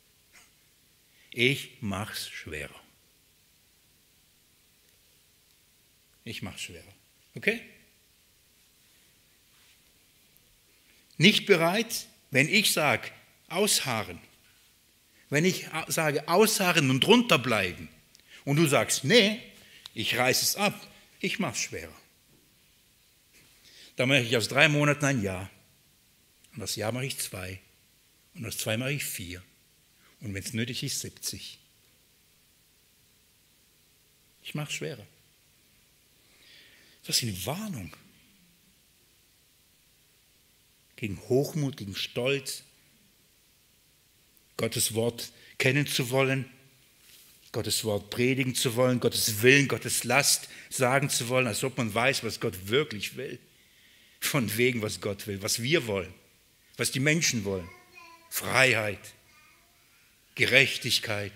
Ich mach's schwerer. Ich mach's schwerer. Okay? Nicht bereit, wenn ich sage, ausharren. Wenn ich sage, ausharren und drunter bleiben und du sagst, nee, ich reiße es ab, ich mache es schwerer. Dann mache ich aus drei Monaten ein Jahr. Und das Jahr mache ich zwei. Und aus zwei mache ich vier. Und wenn es nötig ist, siebzig. Ich mache es schwerer. Das ist eine Warnung. Gegen Hochmut, gegen Stolz, Gottes Wort kennen zu wollen, Gottes Wort predigen zu wollen, Gottes Willen, Gottes Last sagen zu wollen, als ob man weiß, was Gott wirklich will. Von wegen, was Gott will, was wir wollen, was die Menschen wollen. Freiheit, Gerechtigkeit.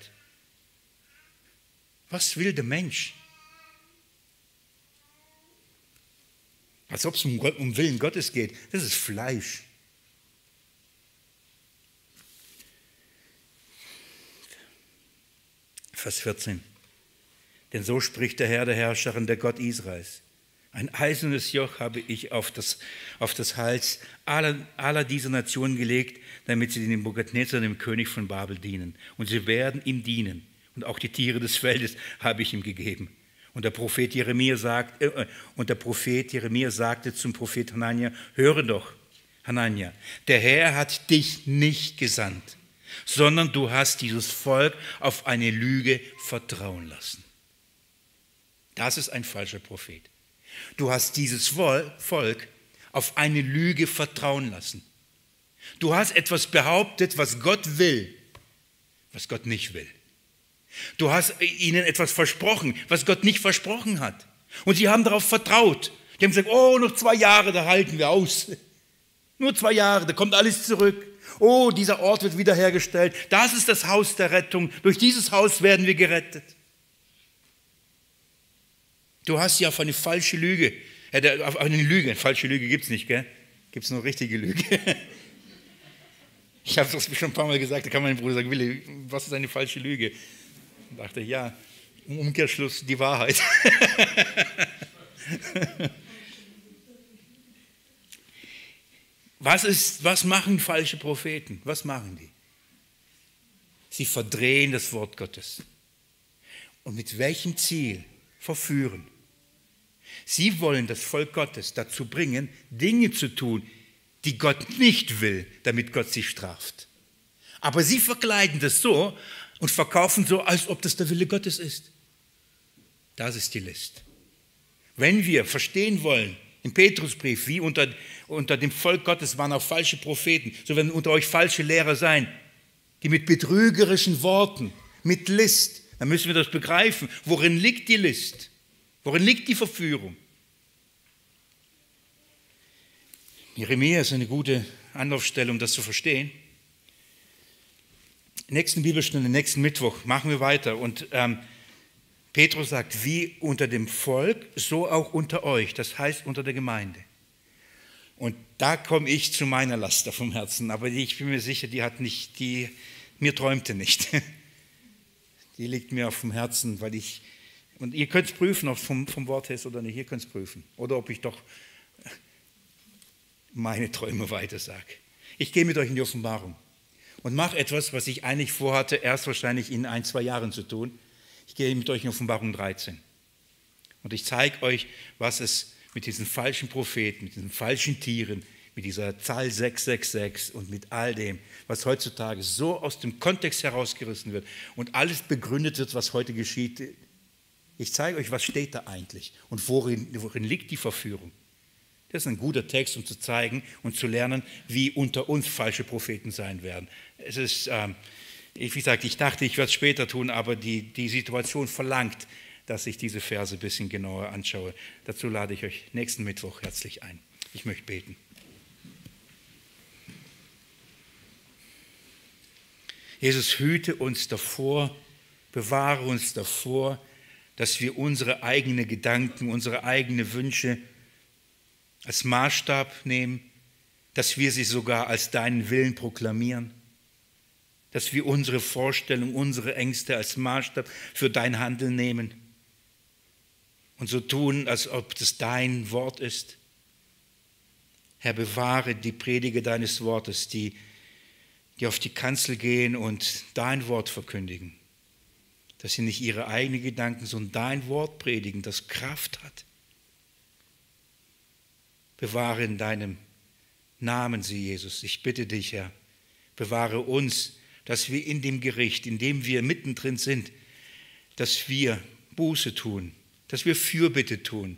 Was will der Mensch? Als ob es um, Gott, um Willen Gottes geht. Das ist Fleisch. Vers vierzehn. Denn so spricht der Herr der Herrscherin, der Gott Israels. Ein eisernes Joch habe ich auf das, auf das Hals aller, aller dieser Nationen gelegt, damit sie dem Nebukadnezar, dem König von Babel, dienen. Und sie werden ihm dienen. Und auch die Tiere des Feldes habe ich ihm gegeben. Und der Prophet Jeremia sagt, äh, und der Prophet Jeremia sagte zum Prophet Hanania, höre doch, Hanania, der Herr hat dich nicht gesandt, sondern du hast dieses Volk auf eine Lüge vertrauen lassen. Das ist ein falscher Prophet. Du hast dieses Volk auf eine Lüge vertrauen lassen. Du hast etwas behauptet, was Gott will, was Gott nicht will. Du hast ihnen etwas versprochen, was Gott nicht versprochen hat. Und sie haben darauf vertraut. Die haben gesagt, oh, noch zwei Jahre, da halten wir aus. Nur zwei Jahre, da kommt alles zurück. Oh, dieser Ort wird wiederhergestellt. Das ist das Haus der Rettung. Durch dieses Haus werden wir gerettet. Du hast sie auf eine falsche Lüge, äh, auf eine Lüge, falsche Lüge gibt es nicht, gell? Gibt es nur richtige Lüge. Ich habe das schon ein paar Mal gesagt, da kann mein Bruder sagen, Willi, was ist eine falsche Lüge? Da dachte ich, ja, im Umkehrschluss die Wahrheit. Was ist, was machen falsche Propheten? Was machen die? Sie verdrehen das Wort Gottes. Und mit welchem Ziel? Verführen. Sie wollen das Volk Gottes dazu bringen, Dinge zu tun, die Gott nicht will, damit Gott sie straft. Aber sie verkleiden das so und verkaufen so, als ob das der Wille Gottes ist. Das ist die List. Wenn wir verstehen wollen, im Petrusbrief, wie unter, unter dem Volk Gottes waren auch falsche Propheten, so werden unter euch falsche Lehrer sein, die mit betrügerischen Worten, mit List, dann müssen wir das begreifen. Worin liegt die List? Worin liegt die Verführung? Jeremia ist eine gute Anlaufstelle, um das zu verstehen. Nächsten Bibelstunde, nächsten Mittwoch machen wir weiter. Und ähm, Petrus sagt, wie unter dem Volk, so auch unter euch. Das heißt unter der Gemeinde. Und da komme ich zu meiner Laster vom Herzen. Aber ich bin mir sicher, die hat nicht, die mir träumte nicht. Die liegt mir auf dem Herzen, weil ich, und ihr könnt es prüfen, ob es vom, vom Wort her ist oder nicht, ihr könnt es prüfen. Oder ob ich doch meine Träume weitersage. Ich gehe mit euch in die Offenbarung und mache etwas, was ich eigentlich vorhatte, erst wahrscheinlich in ein, zwei Jahren zu tun. Ich gehe mit euch in Offenbarung dreizehn. Und ich zeige euch, was es mit diesen falschen Propheten, mit diesen falschen Tieren, mit dieser Zahl sechs sechs sechs und mit all dem, was heutzutage so aus dem Kontext herausgerissen wird und alles begründet wird, was heute geschieht. Ich zeige euch, was steht da eigentlich und worin, worin liegt die Verführung. Das ist ein guter Text, um zu zeigen und zu lernen, wie unter uns falsche Propheten sein werden. Es ist, ähm, wie gesagt, ich dachte, ich werde es später tun, aber die, die Situation verlangt, dass ich diese Verse ein bisschen genauer anschaue. Dazu lade ich euch nächsten Mittwoch herzlich ein. Ich möchte beten. Jesus, hüte uns davor, bewahre uns davor, dass wir unsere eigenen Gedanken, unsere eigenen Wünsche als Maßstab nehmen, dass wir sie sogar als deinen Willen proklamieren, dass wir unsere Vorstellung, unsere Ängste als Maßstab für dein Handeln nehmen und so tun, als ob das dein Wort ist. Herr, bewahre die Prediger deines Wortes, die, die auf die Kanzel gehen und dein Wort verkündigen, dass sie nicht ihre eigenen Gedanken, sondern dein Wort predigen, das Kraft hat. Bewahre in deinem Namen sie, Jesus. Ich bitte dich, Herr, bewahre uns, dass wir in dem Gericht, in dem wir mittendrin sind, dass wir Buße tun, dass wir Fürbitte tun.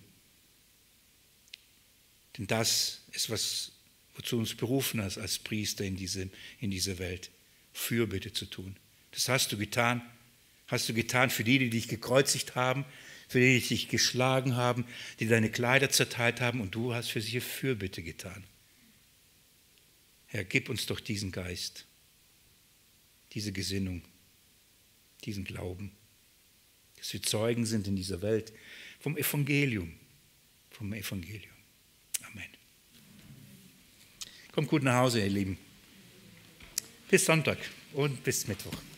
Denn das ist, was, wozu uns berufen hast als Priester in diese, in diese Welt, Fürbitte zu tun. Das hast du getan. Hast du getan für die, die dich gekreuzigt haben, für die, die dich geschlagen haben, die deine Kleider zerteilt haben, und du hast für sie Fürbitte getan. Herr, gib uns doch diesen Geist, diese Gesinnung, diesen Glauben, dass wir Zeugen sind in dieser Welt vom Evangelium, vom Evangelium. Amen. Kommt gut nach Hause, ihr Lieben. Bis Sonntag und bis Mittwoch.